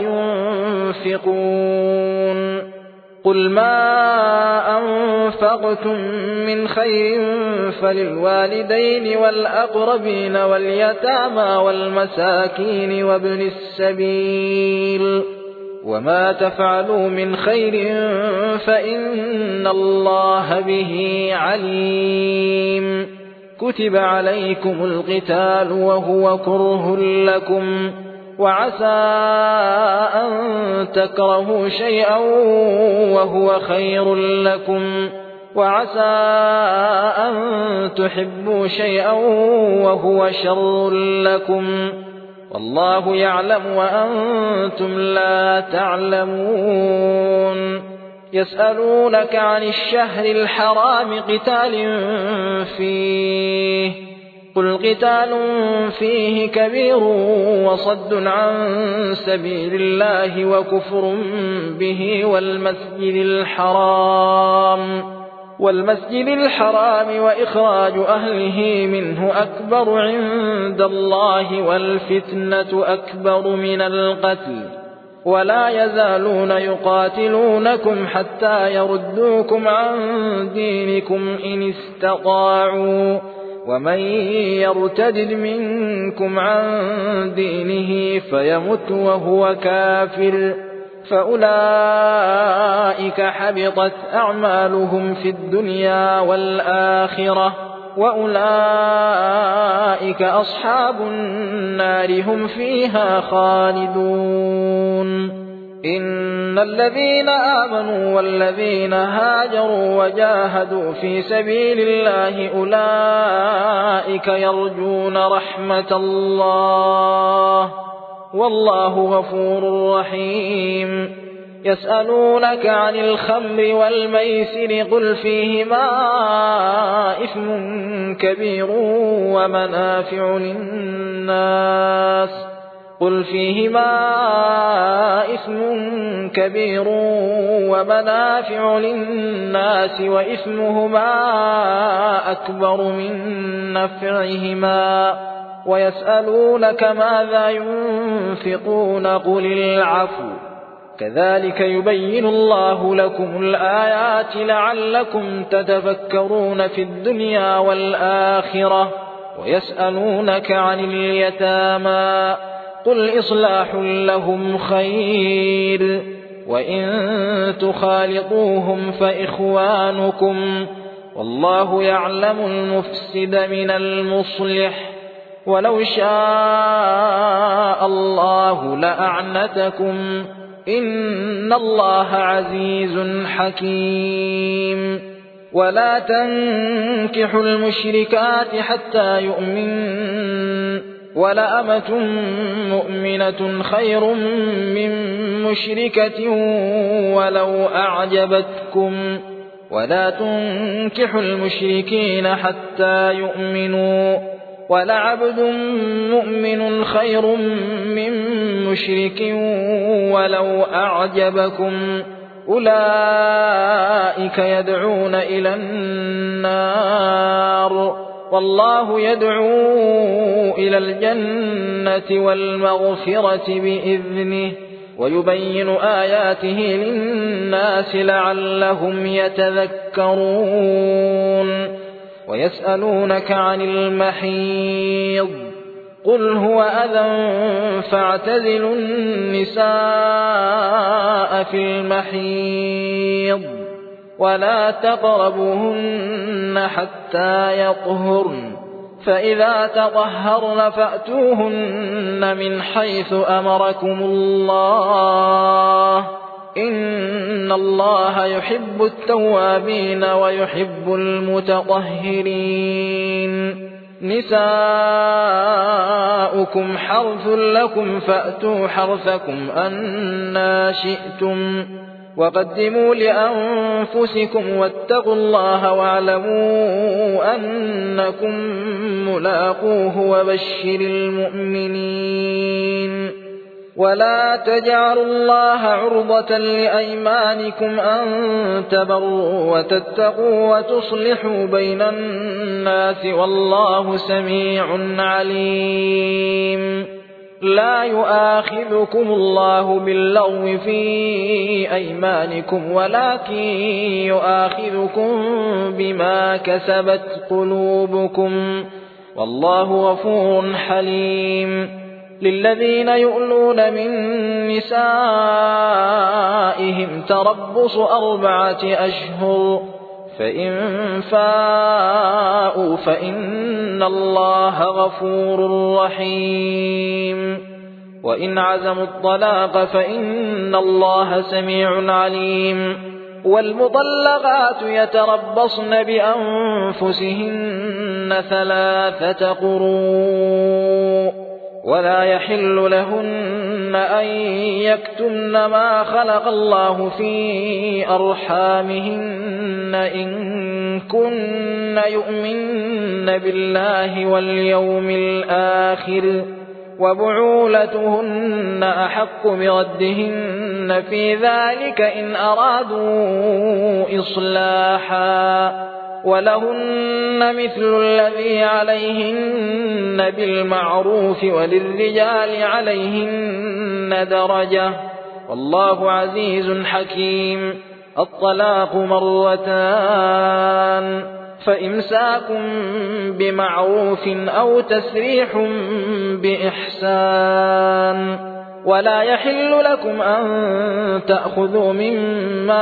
ينفقون قل ما أنفقتم من خير فللوالدين والأقربين واليتامى والمساكين وابن السبيل وما تفعلوا من خير فإن الله به عليم كتب عليكم القتال وهو كره لكم وعسى أن تكرهوا شيئا وهو خير لكم وعسى أن تحبوا شيئا وهو شر لكم والله يعلم وأنتم لا تعلمون يسألونك عن الشهر الحرام قتال فيه قل قتال فيه كبير وصد عن سبيل الله وكفر به والمسجد الحرام والمسجد الحرام وإخراج أهله منه أكبر عند الله والفتنة أكبر من القتل ولا يزالون يقاتلونكم حتى يردوكم عن دينكم إن استطاعوا ومن يرتد منكم عن دينه فيمت وهو كافر فأولئك حبطت أعمالهم في الدنيا والآخرة وأولئك أصحاب النار هم فيها خالدون إن الذين آمنوا والذين هاجروا وجاهدوا في سبيل الله أولئك يرجون رحمة الله والله غفور رحيم يسألونك عن الخمر والميسر قل فيهما إثم كبير ومنافع للناس قل فيهما إثم كبير ومنافع للناس وإثمهما أكبر من نفعهما ويسألونك ماذا ينفقون قل العفو كذلك يبين الله لكم الآيات لعلكم تتفكرون في الدنيا والآخرة ويسألونك عن اليتامى قل إصلاح لهم خير وإن تخالطوهم فإخوانكم والله يعلم المفسد من المصلح ولو شاء الله لأعنتكم إن الله عزيز حكيم ولا تنكحوا المشركات حتى يؤمنوا ولأمة مؤمنة خير من مشركة ولو أعجبتكم ولا تنكحوا المشركين حتى يؤمنوا ولعبد مؤمن خير من مشرك ولو أعجبكم أولئك يدعون إلى النار والله يدعو إلى الجنة والمغفرة بإذنه ويبين آياته للناس لعلهم يتذكرون ويسألونك عن المحيض قل هو أذى فاعتزلوا النساء في المحيض ولا تقربوهن حتى يطهرن فإذا تطهرن فأتوهن من حيث أمركم الله إن الله يحب التوابين ويحب المتطهرين نساؤكم حرث لكم فأتوا حرثكم أنى شئتم وقدموا لأنفسكم واتقوا الله واعلموا أنكم ملاقوه وبشر المؤمنين ولا تجعلوا الله عرضة لأيمانكم أن تبروا وتتقوا وتصلحوا بين الناس والله سميع عليم لا يؤاخذكم الله باللغو في أيمانكم ولكن يؤاخذكم بما كسبت قلوبكم والله غفور حليم للذين يؤلون من نسائهم تربص أربعة أشهر فإن فاءوا فإن الله غفور رحيم وإن عزموا الطلاق فإن الله سميع عليم والمطلقات يتربصن بأنفسهن ثلاثة قروء ولا يحل لهن أن يكتمن ما خلق الله في أرحامهن إن كن يؤمن بالله واليوم الآخر وبعولتهن أحق بردهن عليهن في ذلك إن أرادوا إصلاحا ولهن مثل الذي عليهن بالمعروف وللرجال عليهن درجة والله عزيز حكيم. الطلاق مرتان فإمساك بمعروف أو تسريح بإحسان ولا يحل لكم أن تأخذوا مما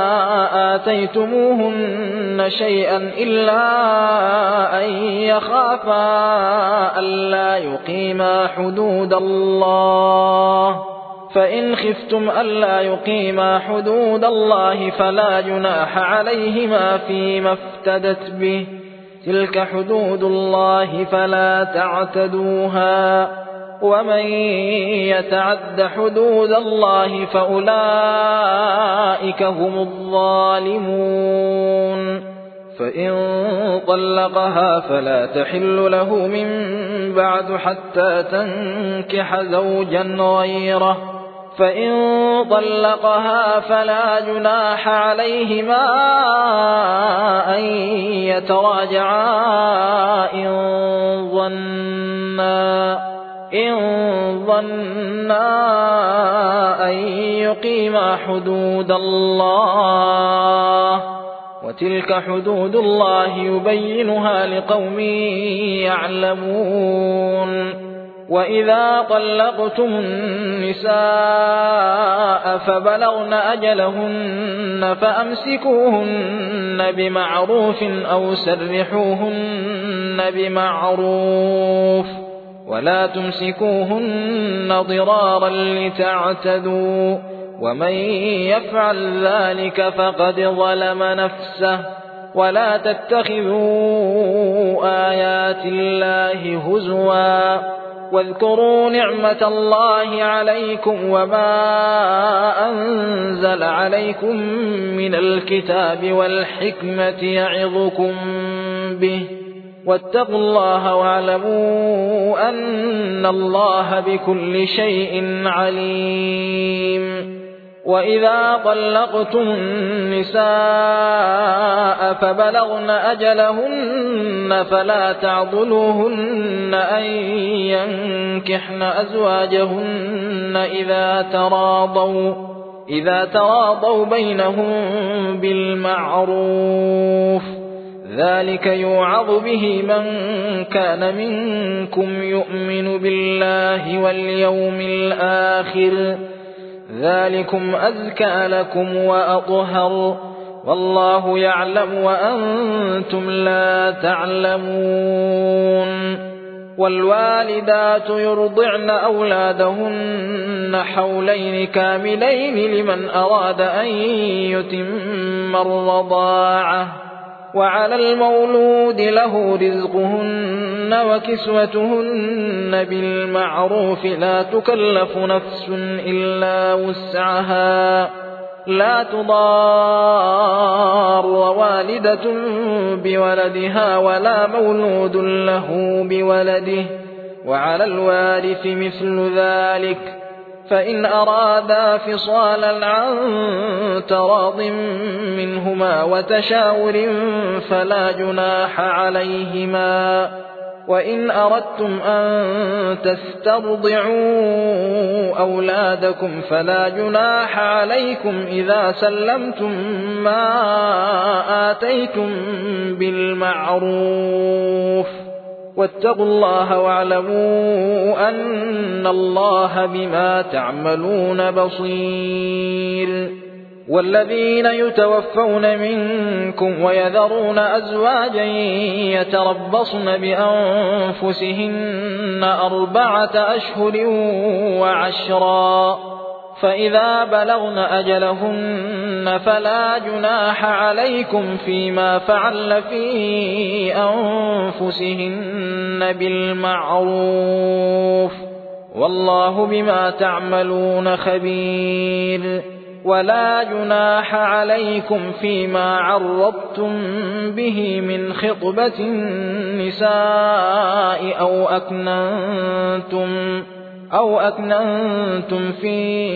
آتيتموهن شيئا إلا أن يخافا ألا يقيما حدود الله فإن خفتم ألا يقيما حدود الله فلا جناح عليهما فيما افتدت به تلك حدود الله فلا تعتدوها ومن يتعد حدود الله فأولئك هم الظالمون. فإن طلقها فلا تحل له من بعد حتى تنكح زوجا غيره فإن طلقها فلا جناح عليهما أن يتراجعا إن ظنا إن ظنا أن يقيما حدود الله وتلك حدود الله يبينها لقوم يعلمون. وإذا طلقتم النساء فبلغن أجلهن فأمسكوهن بمعروف أو سرحوهن بمعروف ولا تمسكوهن ضرارا لتعتدوا ومن يفعل ذلك فقد ظلم نفسه ولا تتخذوا آيات الله هزوا واذكروا نعمة الله عليكم وما أنزل عليكم من الكتاب والحكمة يعظكم به واتقوا الله واعلموا أن الله بكل شيء عليم. وإذا طلقتم النساء فبلغن أجلهن فلا تعضلوهن أن ينكحن أزواجهن إذا تراضوا إذا تراضوا بينهم بالمعروف ذلك يوعظ به من كان منكم يؤمن بالله واليوم الآخر ذلكم أزكى لكم وأطهر والله يعلم وأنتم لا تعلمون. والوالدات يرضعن أولادهن حولين كاملين لمن أراد أن يتم الرضاعة وعلى المولود له رزقهن وكسوتهن بالمعروف لا تكلف نفس إلا وسعها لا تضار والدة بولدها ولا مولود له بولده وعلى الوارث مثل ذلك فإن أرادا فصالا عن تراض منهما وتشاور فلا جناح عليهما. وإن أردتم أن تسترضعوا أولادكم فلا جناح عليكم إذا سلمتم ما آتيتم بالمعروف واتقوا الله واعلموا أن الله بما تعملون بصير. والذين يتوفون منكم ويذرون أزواجا يتربصن بأنفسهن أربعة أشهر وعشرا فإذا بلغن أجلهن فلا جناح عليكم فيما فعل في أنفسهن بالمعروف والله بما تعملون خبير. ولا جناح عليكم فيما عرضتم به من خطبة النساء أو أكننتم أو أكننتم في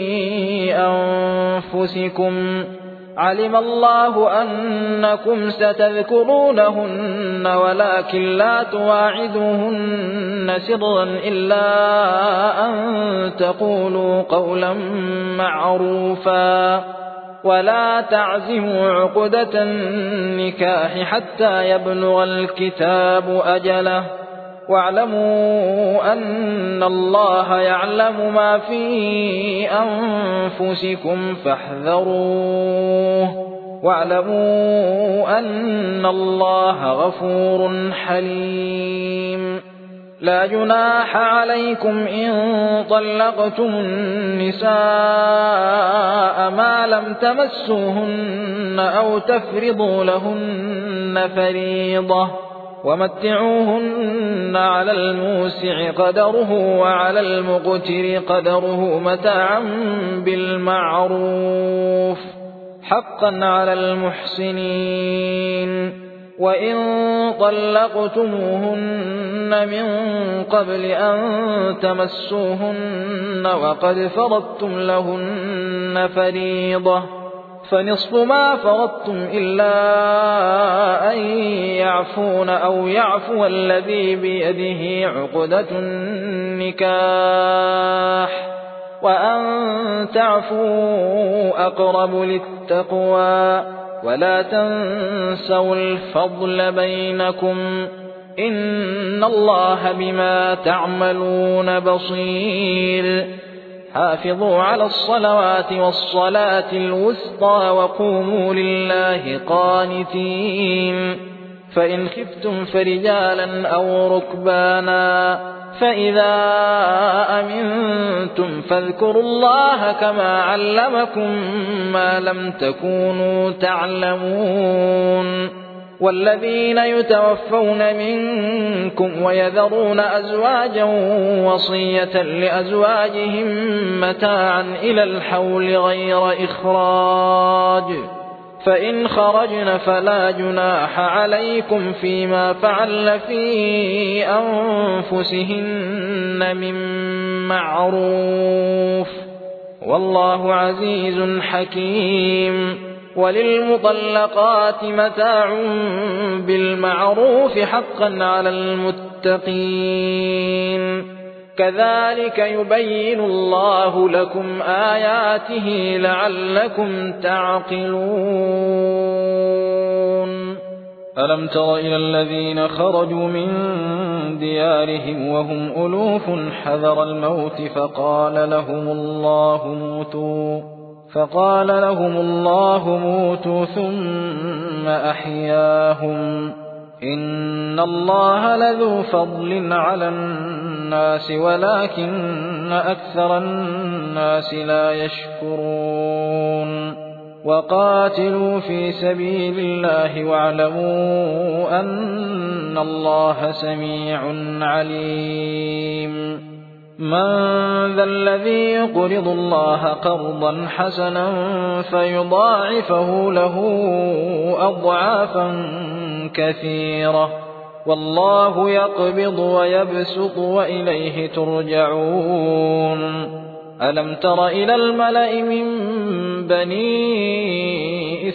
أنفسكم علم الله أنكم ستذكرونهن ولكن لا تواعدوهن سرا إلا أن تقولوا قولا معروفا ولا تعزموا عقدة النكاح حتى يبلغ الكتاب أجله واعلموا أن الله يعلم ما في أنفسكم فاحذروه واعلموا أن الله غفور حليم لا جناح عليكم إن طلقتم النساء ما لم تمسوهن أو تفرضوا لهن فريضة ومتعوهن على الموسع قدره وعلى المقتر قدره متاعا بالمعروف حقا على المحسنين وإن طلقتموهن من قبل أن تمسوهن وقد فرضتم لهن فريضة فنصف ما فرضتم إلا أن يعفون أو يعفو الذي بيده عقدة النكاح وأن تعفوا أقرب للتقوى ولا تنسوا الفضل بينكم إن الله بما تعملون بصير حافظوا على الصلوات والصلاة الوسطى وقوموا لله قانتين فإن خفتم فرجالا أو ركبانا فإذا أمنتم فاذكروا الله كما علمكم ما لم تكونوا تعلمون والذين يتوفون منكم ويذرون أزواجا وصية لأزواجهم متاعا إلى الحول غير إخراج فإن خرجن فلا جناح عليكم فيما فعل في أنفسهن من معروف والله عزيز حكيم وللمطلقات متاع بالمعروف حقا على المتقين كذلك يبين الله لكم آياته لعلكم تعقلون ألم تر إلى الذين خرجوا من ديارهم وهم ألوف حذر الموت فقال لهم الله موتوا فقال لهم الله موتوا ثم أحياهم إن الله لذو فضل على الناس ولكن أكثر الناس لا يشكرون وقاتلوا في سبيل الله واعلموا أن الله سميع عليم من ذا الذي يقرض الله قرضا حسنا فيضاعفه له أضعافا كثيرة والله يقبض ويبسط وإليه ترجعون ألم تر إلى الملأ من بني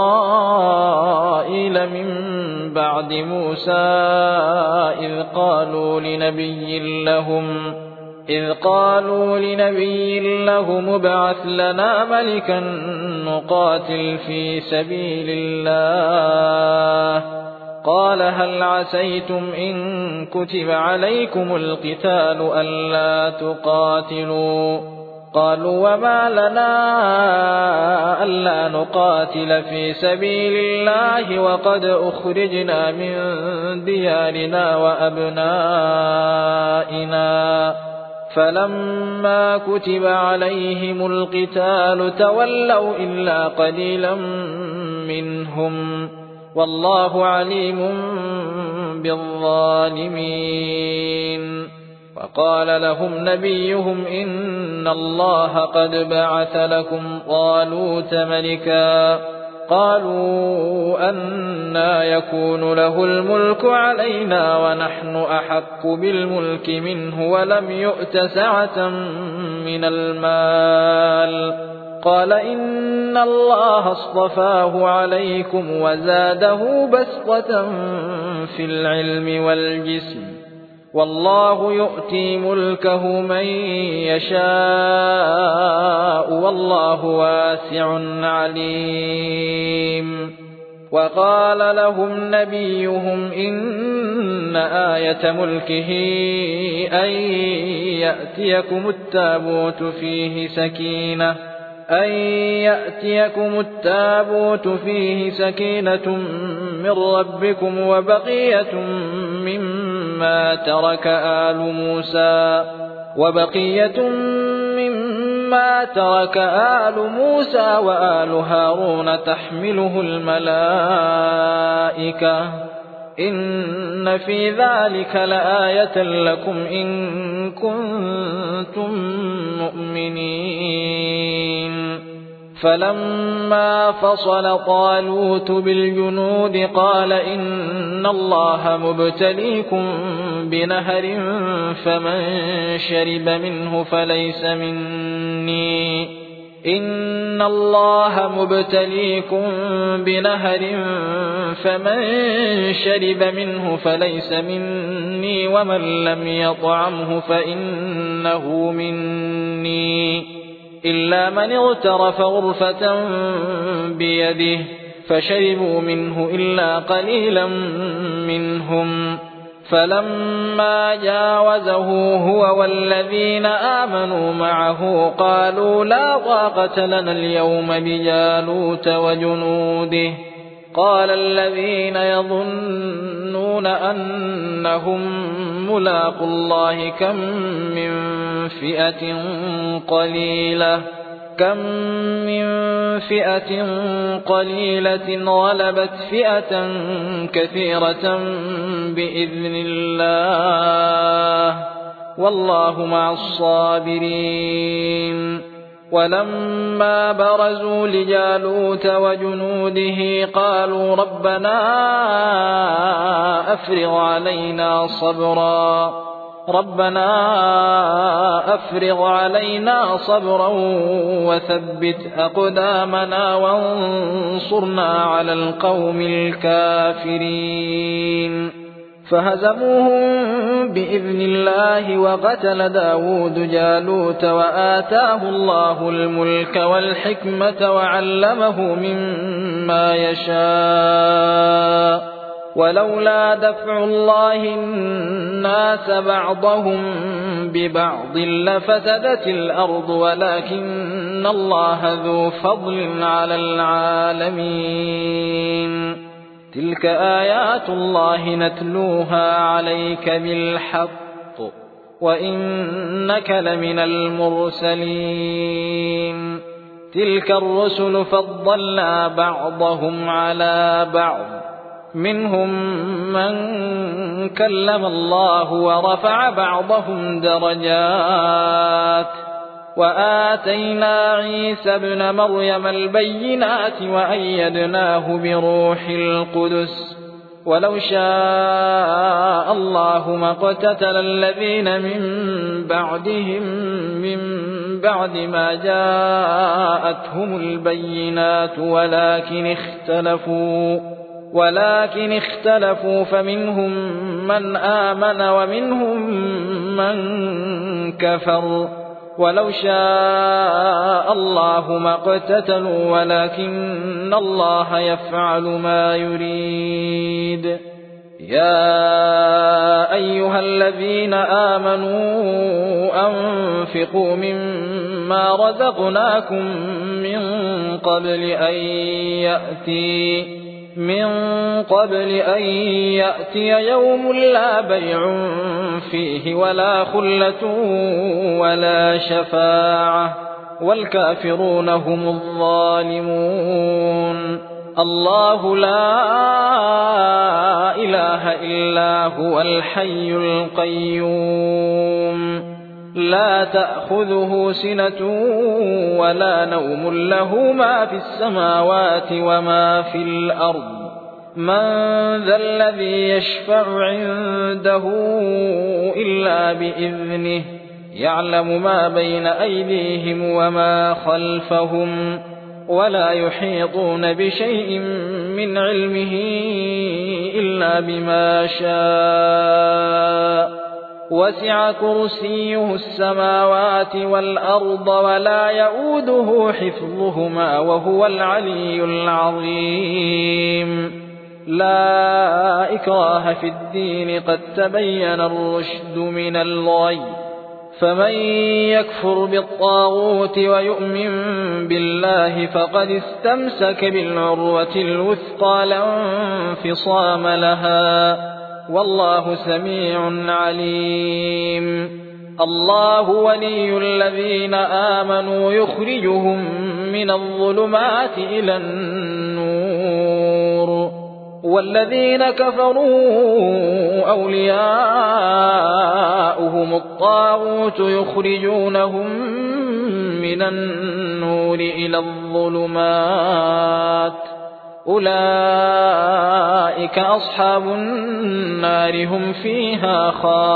إسرائيل من بعد موسى إذ قالوا لنبي لهم إذ قالوا لنبي لهم ابعث لنا ملكا نقاتل في سبيل الله قال هل عسيتم إن كتب عليكم القتال ألا تقاتلوا قالوا وما لنا ألا نقاتل في سبيل الله وقد أخرجنا من ديارنا وأبنائنا فلما كتب عليهم القتال تولوا إلا قليلا منهم والله عليم بالظالمين وقال لهم نبيهم إن الله قد بعث لكم طالوت ملكا قالوا أنى يكون له الملك علينا ونحن أحق بالملك منه ولم يؤت سعة من المال قال إن الله اصطفاه عليكم وزاده بسطة في العلم والجسم والله يؤتي ملكه من يشاء والله واسع عليم. وقال لهم نبيهم إن آية ملكه أن يأتيكم التابوت فيه سكينة أن يأتيكم التابوت فيه سكينة من ربكم وبقية مما ترك آل موسى وبقية مما ترك آل موسى وآل هارون تحمله الملائكة إن في ذلك لآية لكم إن كنتم مؤمنين. فلما فصل طالوت بالجنود قال إن الله مبتليكم بنهر فمن شرب منه فليس مني إن الله مبتليكم بنهر فمن شرب منه فليس مني ومن لم يطعمه فإنه مني إلا من اغترف غرفة بيده فشربوا منه إلا قليلا منهم فلما جاوزه هو والذين آمنوا معه قالوا لا طاقة لنا اليوم بجالوت وجنوده قال الذين يظنون أنهم ملاقو الله كم من فئة قليلة كم من فئة قليلة غلبت فئة كثيرة بإذن الله والله مع الصابرين. ولما برزوا لجالوت وجنوده قالوا ربنا أفرغ علينا صبرا ربنا أفرغ علينا صبرا وثبت أقدامنا وانصرنا على القوم الكافرين. فهزموهم بإذن الله وقتل داود جالوت وآتاه الله الملك والحكمة وعلمه مما يشاء ولولا دفع الله الناس بعضهم ببعض لفسدت الأرض ولكن الله ذو فضل على العالمين. تلك آيات الله نتلوها عليك بالحق وإنك لمن المرسلين. تلك الرسل فضلنا بعضهم على بعض منهم من كلم الله ورفع بعضهم درجات وآتينا عيسى ابن مريم البينات وأيدناه بروح القدس ولو شاء الله ما اقتتل الذين من بعدهم من بعد ما جاءتهم البينات ولكن اختلفوا ولكن اختلفوا فمنهم من آمن ومنهم من كفر ولو شاء الله ما اقتتلوا ولكن الله يفعل ما يريد. يا أيها الذين آمنوا أنفقوا مما رزقناكم من قبل أن يأتي من قبل أن يأتي يوم لا بيع فيه ولا خلة ولا شفاعة والكافرون هم الظالمون. الله لا إله إلا هو الحي القيوم لا تأخذه سنة ولا نوم له ما في السماوات وما في الأرض من ذا الذي يشفع عنده إلا بإذنه يعلم ما بين أيديهم وما خلفهم ولا يحيطون بشيء من علمه إلا بما شاء وسع كرسيه السماوات والأرض ولا يؤوده حفظهما وهو العلي العظيم لا إكراه في الدين قد تبين الرشد من الغي فمن يكفر بالطاغوت ويؤمن بالله فقد استمسك بالعروة الوثقى لا انفصام لها والله سميع عليم الله ولي الذين آمنوا يخرجهم من الظلمات إلى النور والذين كفروا أولياؤهم الطاغوت يخرجونهم من النور إلى الظلمات أولئك أصحاب النار هم فيها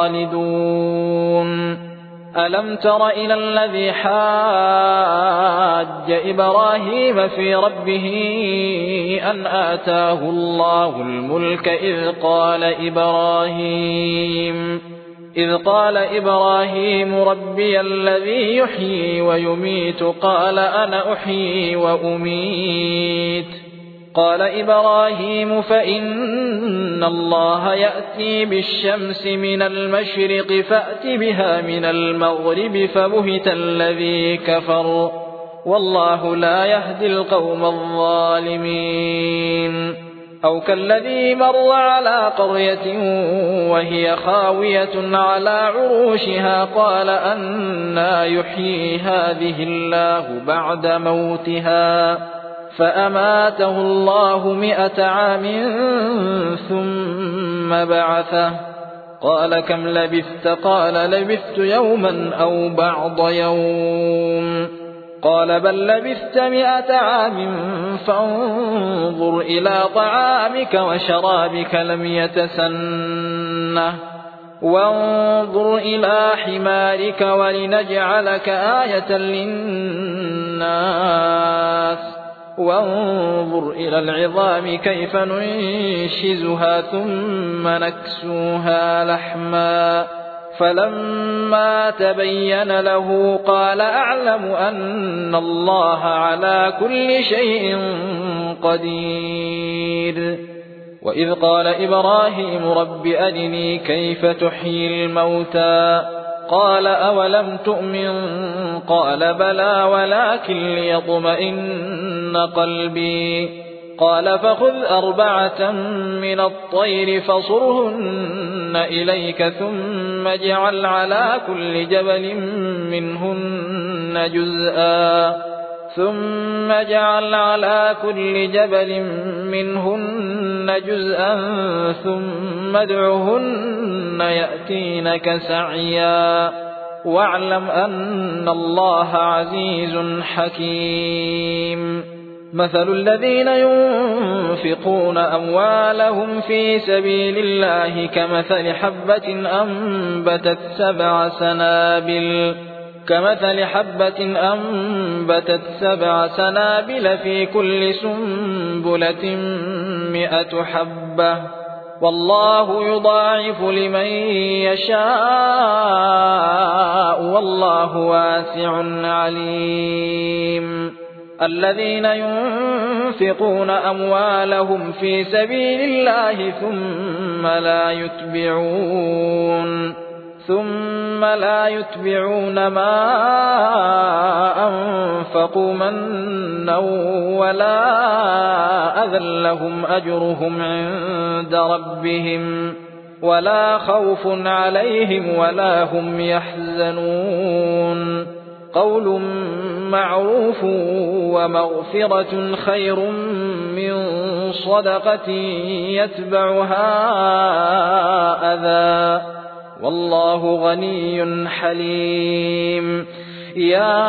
خالدون ألم تر إلى الذي حاج إبراهيم في ربه أن آتاه الله الملك إذ قال إبراهيم إذ قال إبراهيم ربي الذي يحيي ويميت قال أنا أحيي وأميت قال إبراهيم فإن الله يأتي بالشمس من المشرق فأت بها من المغرب فبهت الذي كفر والله لا يهدي القوم الظالمين أو كالذي مر على قرية وهي خاوية على عروشها قال أنى يحيي هذه الله بعد موتها فأماته الله مئة عام ثم بعثه قال كم لبثت قال لبثت يوما أو بعض يوم قال بل لبثت مئة عام فانظر إلى طعامك وشرابك لم يتسنه وانظر إلى حمارك ولنجعلك آية للناس وانظر إلى العظام كيف ننشزها ثم نكسوها لحما فلما تبين له قال أعلم أن الله على كل شيء قدير وإذ قال إبراهيم رب أرني كيف تحيي الموتى قال أولم تؤمن قال بلى ولكن ليطمئن قلبي قال فخذ أربعة من الطير فصرهن إليك ثم اجعل على كل جبل منهن جزءا ثم اجعل على كل جبل منهن جزءا ثم ادعهن يأتينك سعيا واعلم أن الله عزيز حكيم مثل الذين ينفقون أموالهم في سبيل الله كمثل حبة أنبتت سبع سنابل كمثل حبة أنبتت سبع سنابل في كل سنبلة مئة حبة والله يضاعف لمن يشاء والله واسع عليم الذين ينفقون أموالهم في سبيل الله ثم لا يتبعون ثم لا يتبعون ما أنفقوا منا ولا أذى لهم أجرهم عند ربهم ولا خوف عليهم ولا هم يحزنون قول معروف ومغفرة خير من صدقة يتبعها أذى والله غني حليم. يا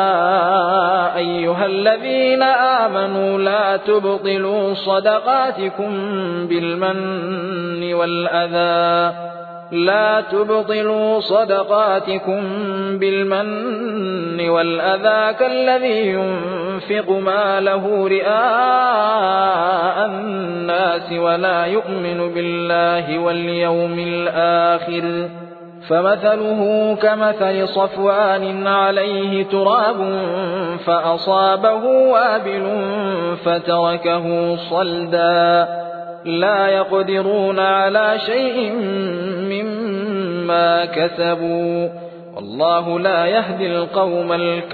أيها الذين آمنوا لا تبطلوا صدقاتكم بالمن والأذى لا تبطلوا صدقاتكم بالمن والأذى كالذي ينفق ماله رئاء الناس ولا يؤمن بالله واليوم الآخر فمثله كمثل صفوان عليه تراب فأصابه وابل فتركه صلدا لا يقدرون على شيء مما كسبوا والله لا يهدي القوم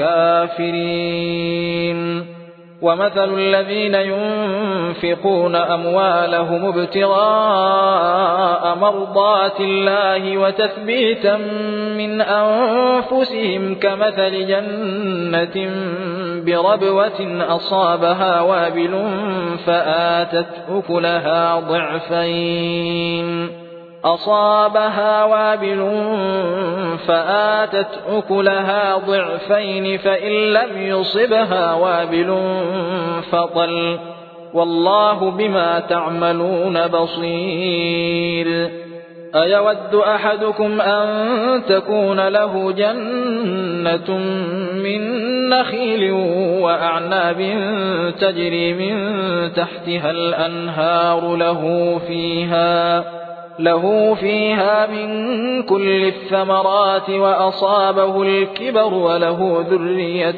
الكافرين. ومثل الذين ينفقون أموالهم ابتغاء مرضات الله وتثبيتا من أنفسهم كمثل جنة بربوة أصابها وابل فآتت أكلها ضعفين أصابها وابل فآتت أكلها ضعفين فإن لم يصبها وابل فطل والله بما تعملون بصير. أيود أحدكم أن تكون له جنة من نخيل وأعناب تجري من تحتها الأنهار له فيها له فيها من كل الثمرات وأصابه الكبر وله ذرية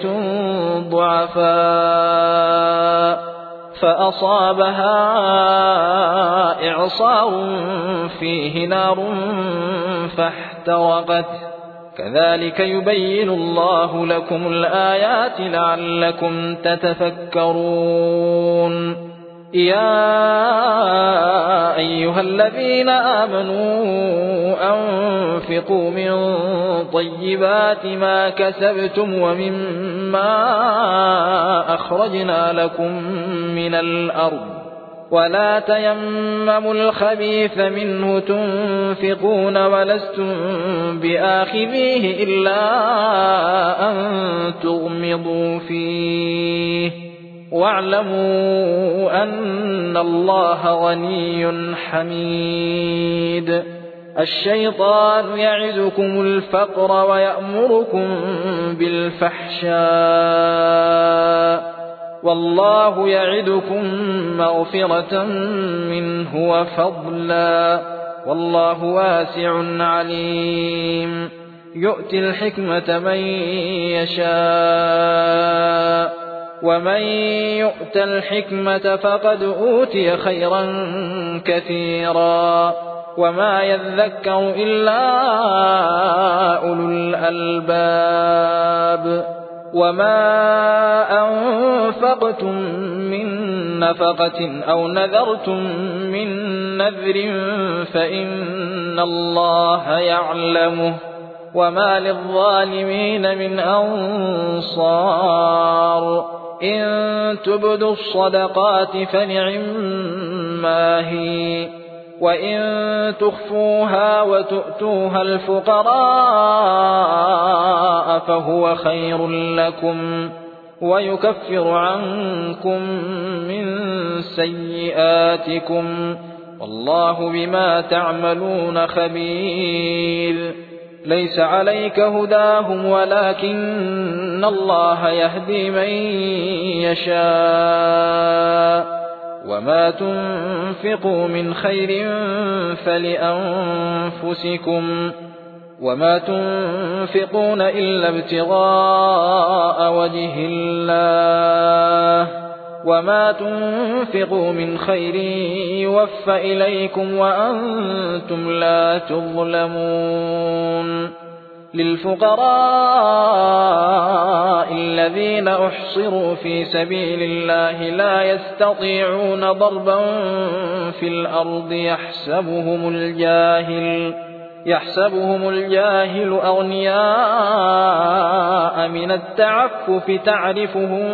ضعفاء فأصابها إعصار فيه نار فاحترقت كذلك يبين الله لكم الآيات لعلكم تتفكرون. يا أيها الذين آمنوا أنفقوا من طيبات ما كسبتم ومما أخرجنا لكم من الأرض ولا تيمموا الخبيث منه تنفقون ولستم بآخذيه إلا أن تغمضوا فيه واعلموا أن الله غني حميد. الشيطان يعدكم الفقر ويأمركم بالفحشاء والله يعدكم مغفرة منه وفضلا والله واسع عليم. يؤتي الحكمة من يشاء ومن يؤت الحكمة فقد أوتي خيرا كثيرا وما يذكر إلا أولو الألباب. وما أنفقتم من نفقة أو نذرتم من نذر فإن الله يعلمه وما للظالمين من أنصار. إن تبدوا الصدقات فنعما هي وإن تخفوها وتؤتوها الفقراء فهو خير لكم ويكفر عنكم من سيئاتكم والله بما تعملون خبير. ليس عليك هداهم ولكن الله يهدي من يشاء وما تنفقوا من خير فلأنفسكم وما تنفقون إلا ابتغاء وجه الله وما تنفقوا من خير يوفى إليكم وأنتم لا تظلمون. للفقراء الذين أحصروا في سبيل الله لا يستطيعون ضربا في الأرض يحسبهم الجاهل يحسبهم الجاهل أغنياء من التعفف تعرفهم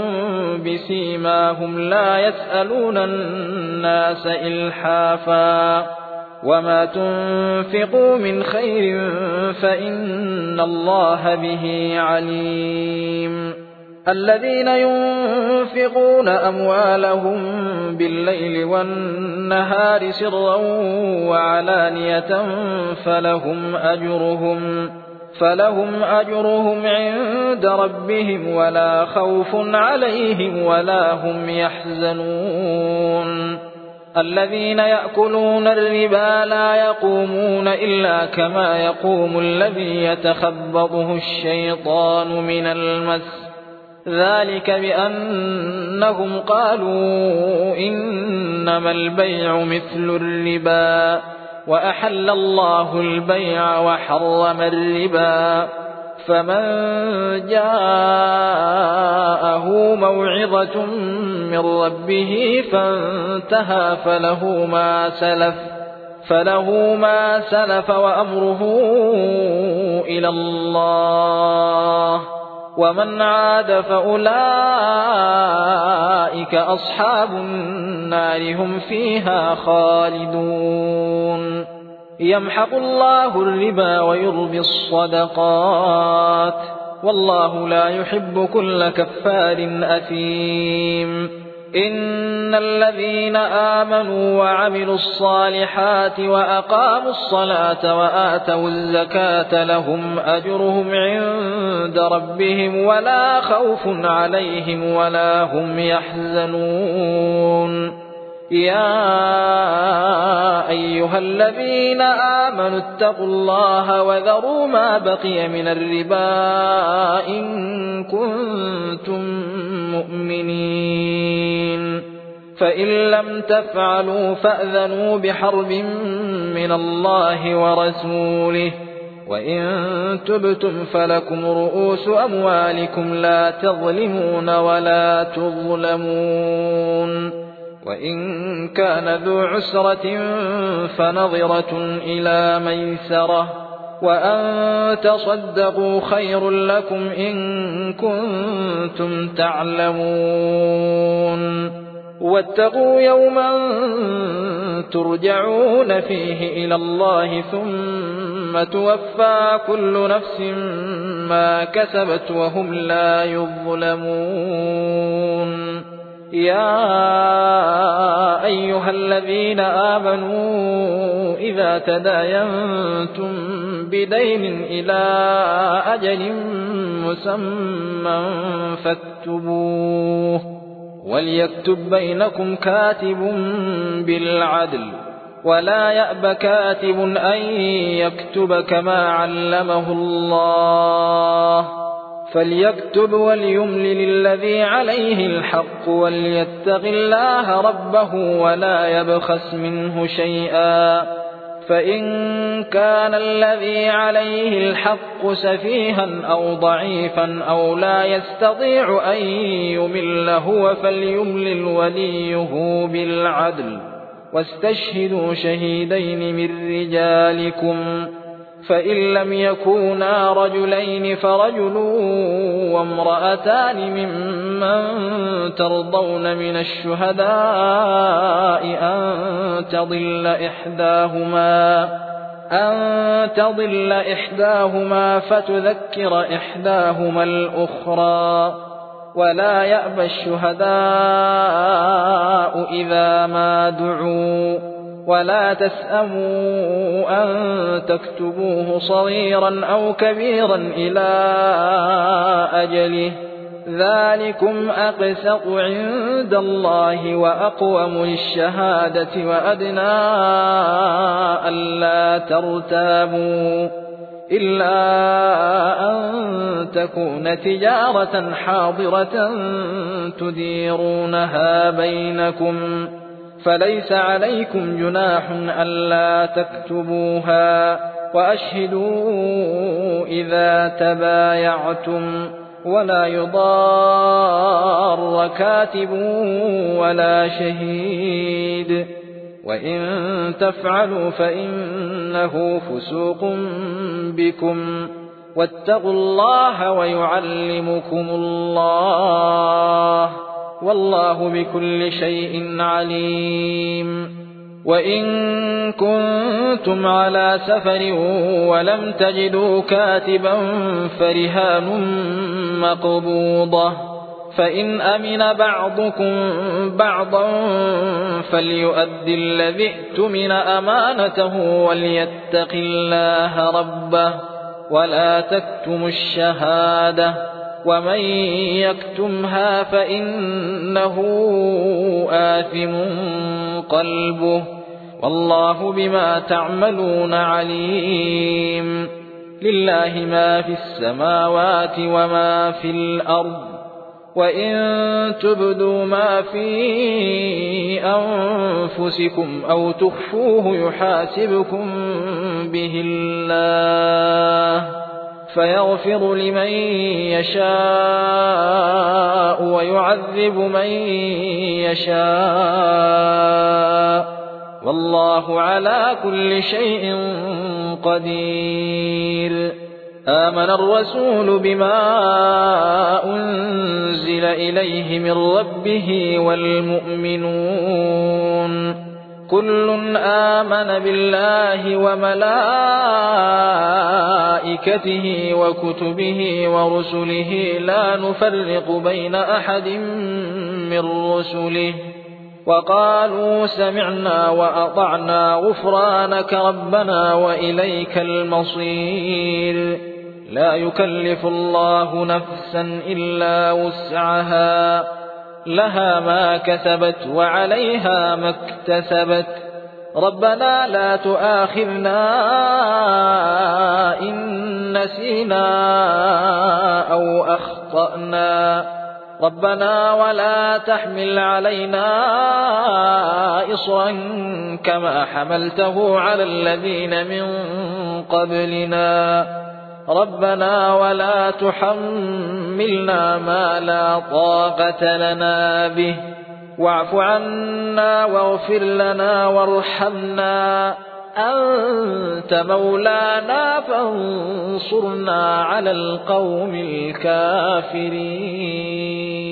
بسيماهم لا يسألون الناس إلحافا وما تنفقوا من خير فإن الله به عليم الذين ينفقون أموالهم بالليل والنهار سرا وعلانية فلهم أجرهم فلهم أجرهم عند ربهم ولا خوف عليهم ولا هم يحزنون الذين يأكلون الربا لا يقومون إلا كما يقوم الذي يتخبطه الشيطان من المس ذلك بأنهم قالوا إنما البيع مثل الربا وأحل الله البيع وحرم الربا فمن جاءه موعظة من ربه فانتهى فله ما سلف فله ما سلف وأمره إلى الله ومن عاد فأولئك أصحاب النار هم فيها خالدون يمحق الله الربا ويربي الصدقات والله لا يحب كل كفار أثيم إن الذين آمنوا وعملوا الصالحات وأقاموا الصلاة وآتوا الزكاة لهم أجرهم عند ربهم ولا خوف عليهم ولا هم يحزنون يا أيها الذين آمنوا اتقوا الله وذروا ما بقي من الربا إن كنتم مؤمنين فإن لم تفعلوا فأذنوا بحرب من الله ورسوله وإن تبتم فلكم رؤوس أموالكم لا تظلمون ولا تظلمون وإن كان ذو عسرة فنظرة إلى ميسرة وأن تصدقوا خير لكم إن كنتم تعلمون واتقوا يوما ترجعون فيه إلى الله ثم توفى كل نفس ما كسبت وهم لا يظلمون يا أيها الذين آمنوا إذا تداينتم بدين إلى أجل مسمى فاكتبوه وليكتب بينكم كاتب بالعدل ولا يأب كاتب أن يكتب كما علمه الله فليكتب وليملل الذي عليه الحق وليتق الله ربه ولا يبخس منه شيئا فإن كان الذي عليه الحق سفيها أو ضعيفا أو لا يستطيع أن يمل هو فليملل وليه بالعدل واستشهدوا شهيدين من رجالكم فإن لم يكونا رجلين فرجل وامرأتان ممن ترضون من الشهداء أن تضل إحداهما أن تضل إحداهما فتذكر إحداهما الأخرى ولا يأبى الشهداء إذا ما دعوا ولا تسأموا أن تكتبوه صغيرا أو كبيرا إلى أجله ذلكم أقسط عند الله وأقوم للشهادة وأدنى ألا ترتابوا إلا أن تكون تجارة حاضرة تديرونها بينكم فليس عليكم جناح ألا تكتبوها وأشهدوا إذا تبايعتم ولا يضار كاتب ولا شهيد وإن تفعلوا فإنه فسوق بكم واتقوا الله ويعلمكم الله والله بكل شيء عليم وإن كنتم على سفر ولم تجدوا كاتبا فرهان مقبوضة فإن أمن بعضكم بعضا فليؤد الذي ائتمن أمانته وليتق الله ربه ولا تكتموا الشهادة ومن يكتمها فإنه آثم قلبه والله بما تعملون عليم. لله ما في السماوات وما في الأرض وإن تبدوا ما في أنفسكم أو تخفوه يحاسبكم به الله فيغفر لمن يشاء ويعذب من يشاء والله على كل شيء قدير. آمن الرسول بما أنزل إليه من ربه والمؤمنون كل آمن بالله وملائكته وكتبه ورسله لا نفرق بين أحد من رسله وقالوا سمعنا وأطعنا غفرانك ربنا وإليك المصير. لا يكلف الله نفسا إلا وسعها لها ما كسبت وعليها ما اكتسبت ربنا لا تؤاخذنا إن نسينا أو أخطأنا ربنا ولا تحمل علينا إصرا كما حملته على الذين من قبلنا ربنا ولا تحملنا ما لا طاقة لنا به واعف عنا واغفر لنا وارحمنا أنت مولانا فانصرنا على القوم الكافرين.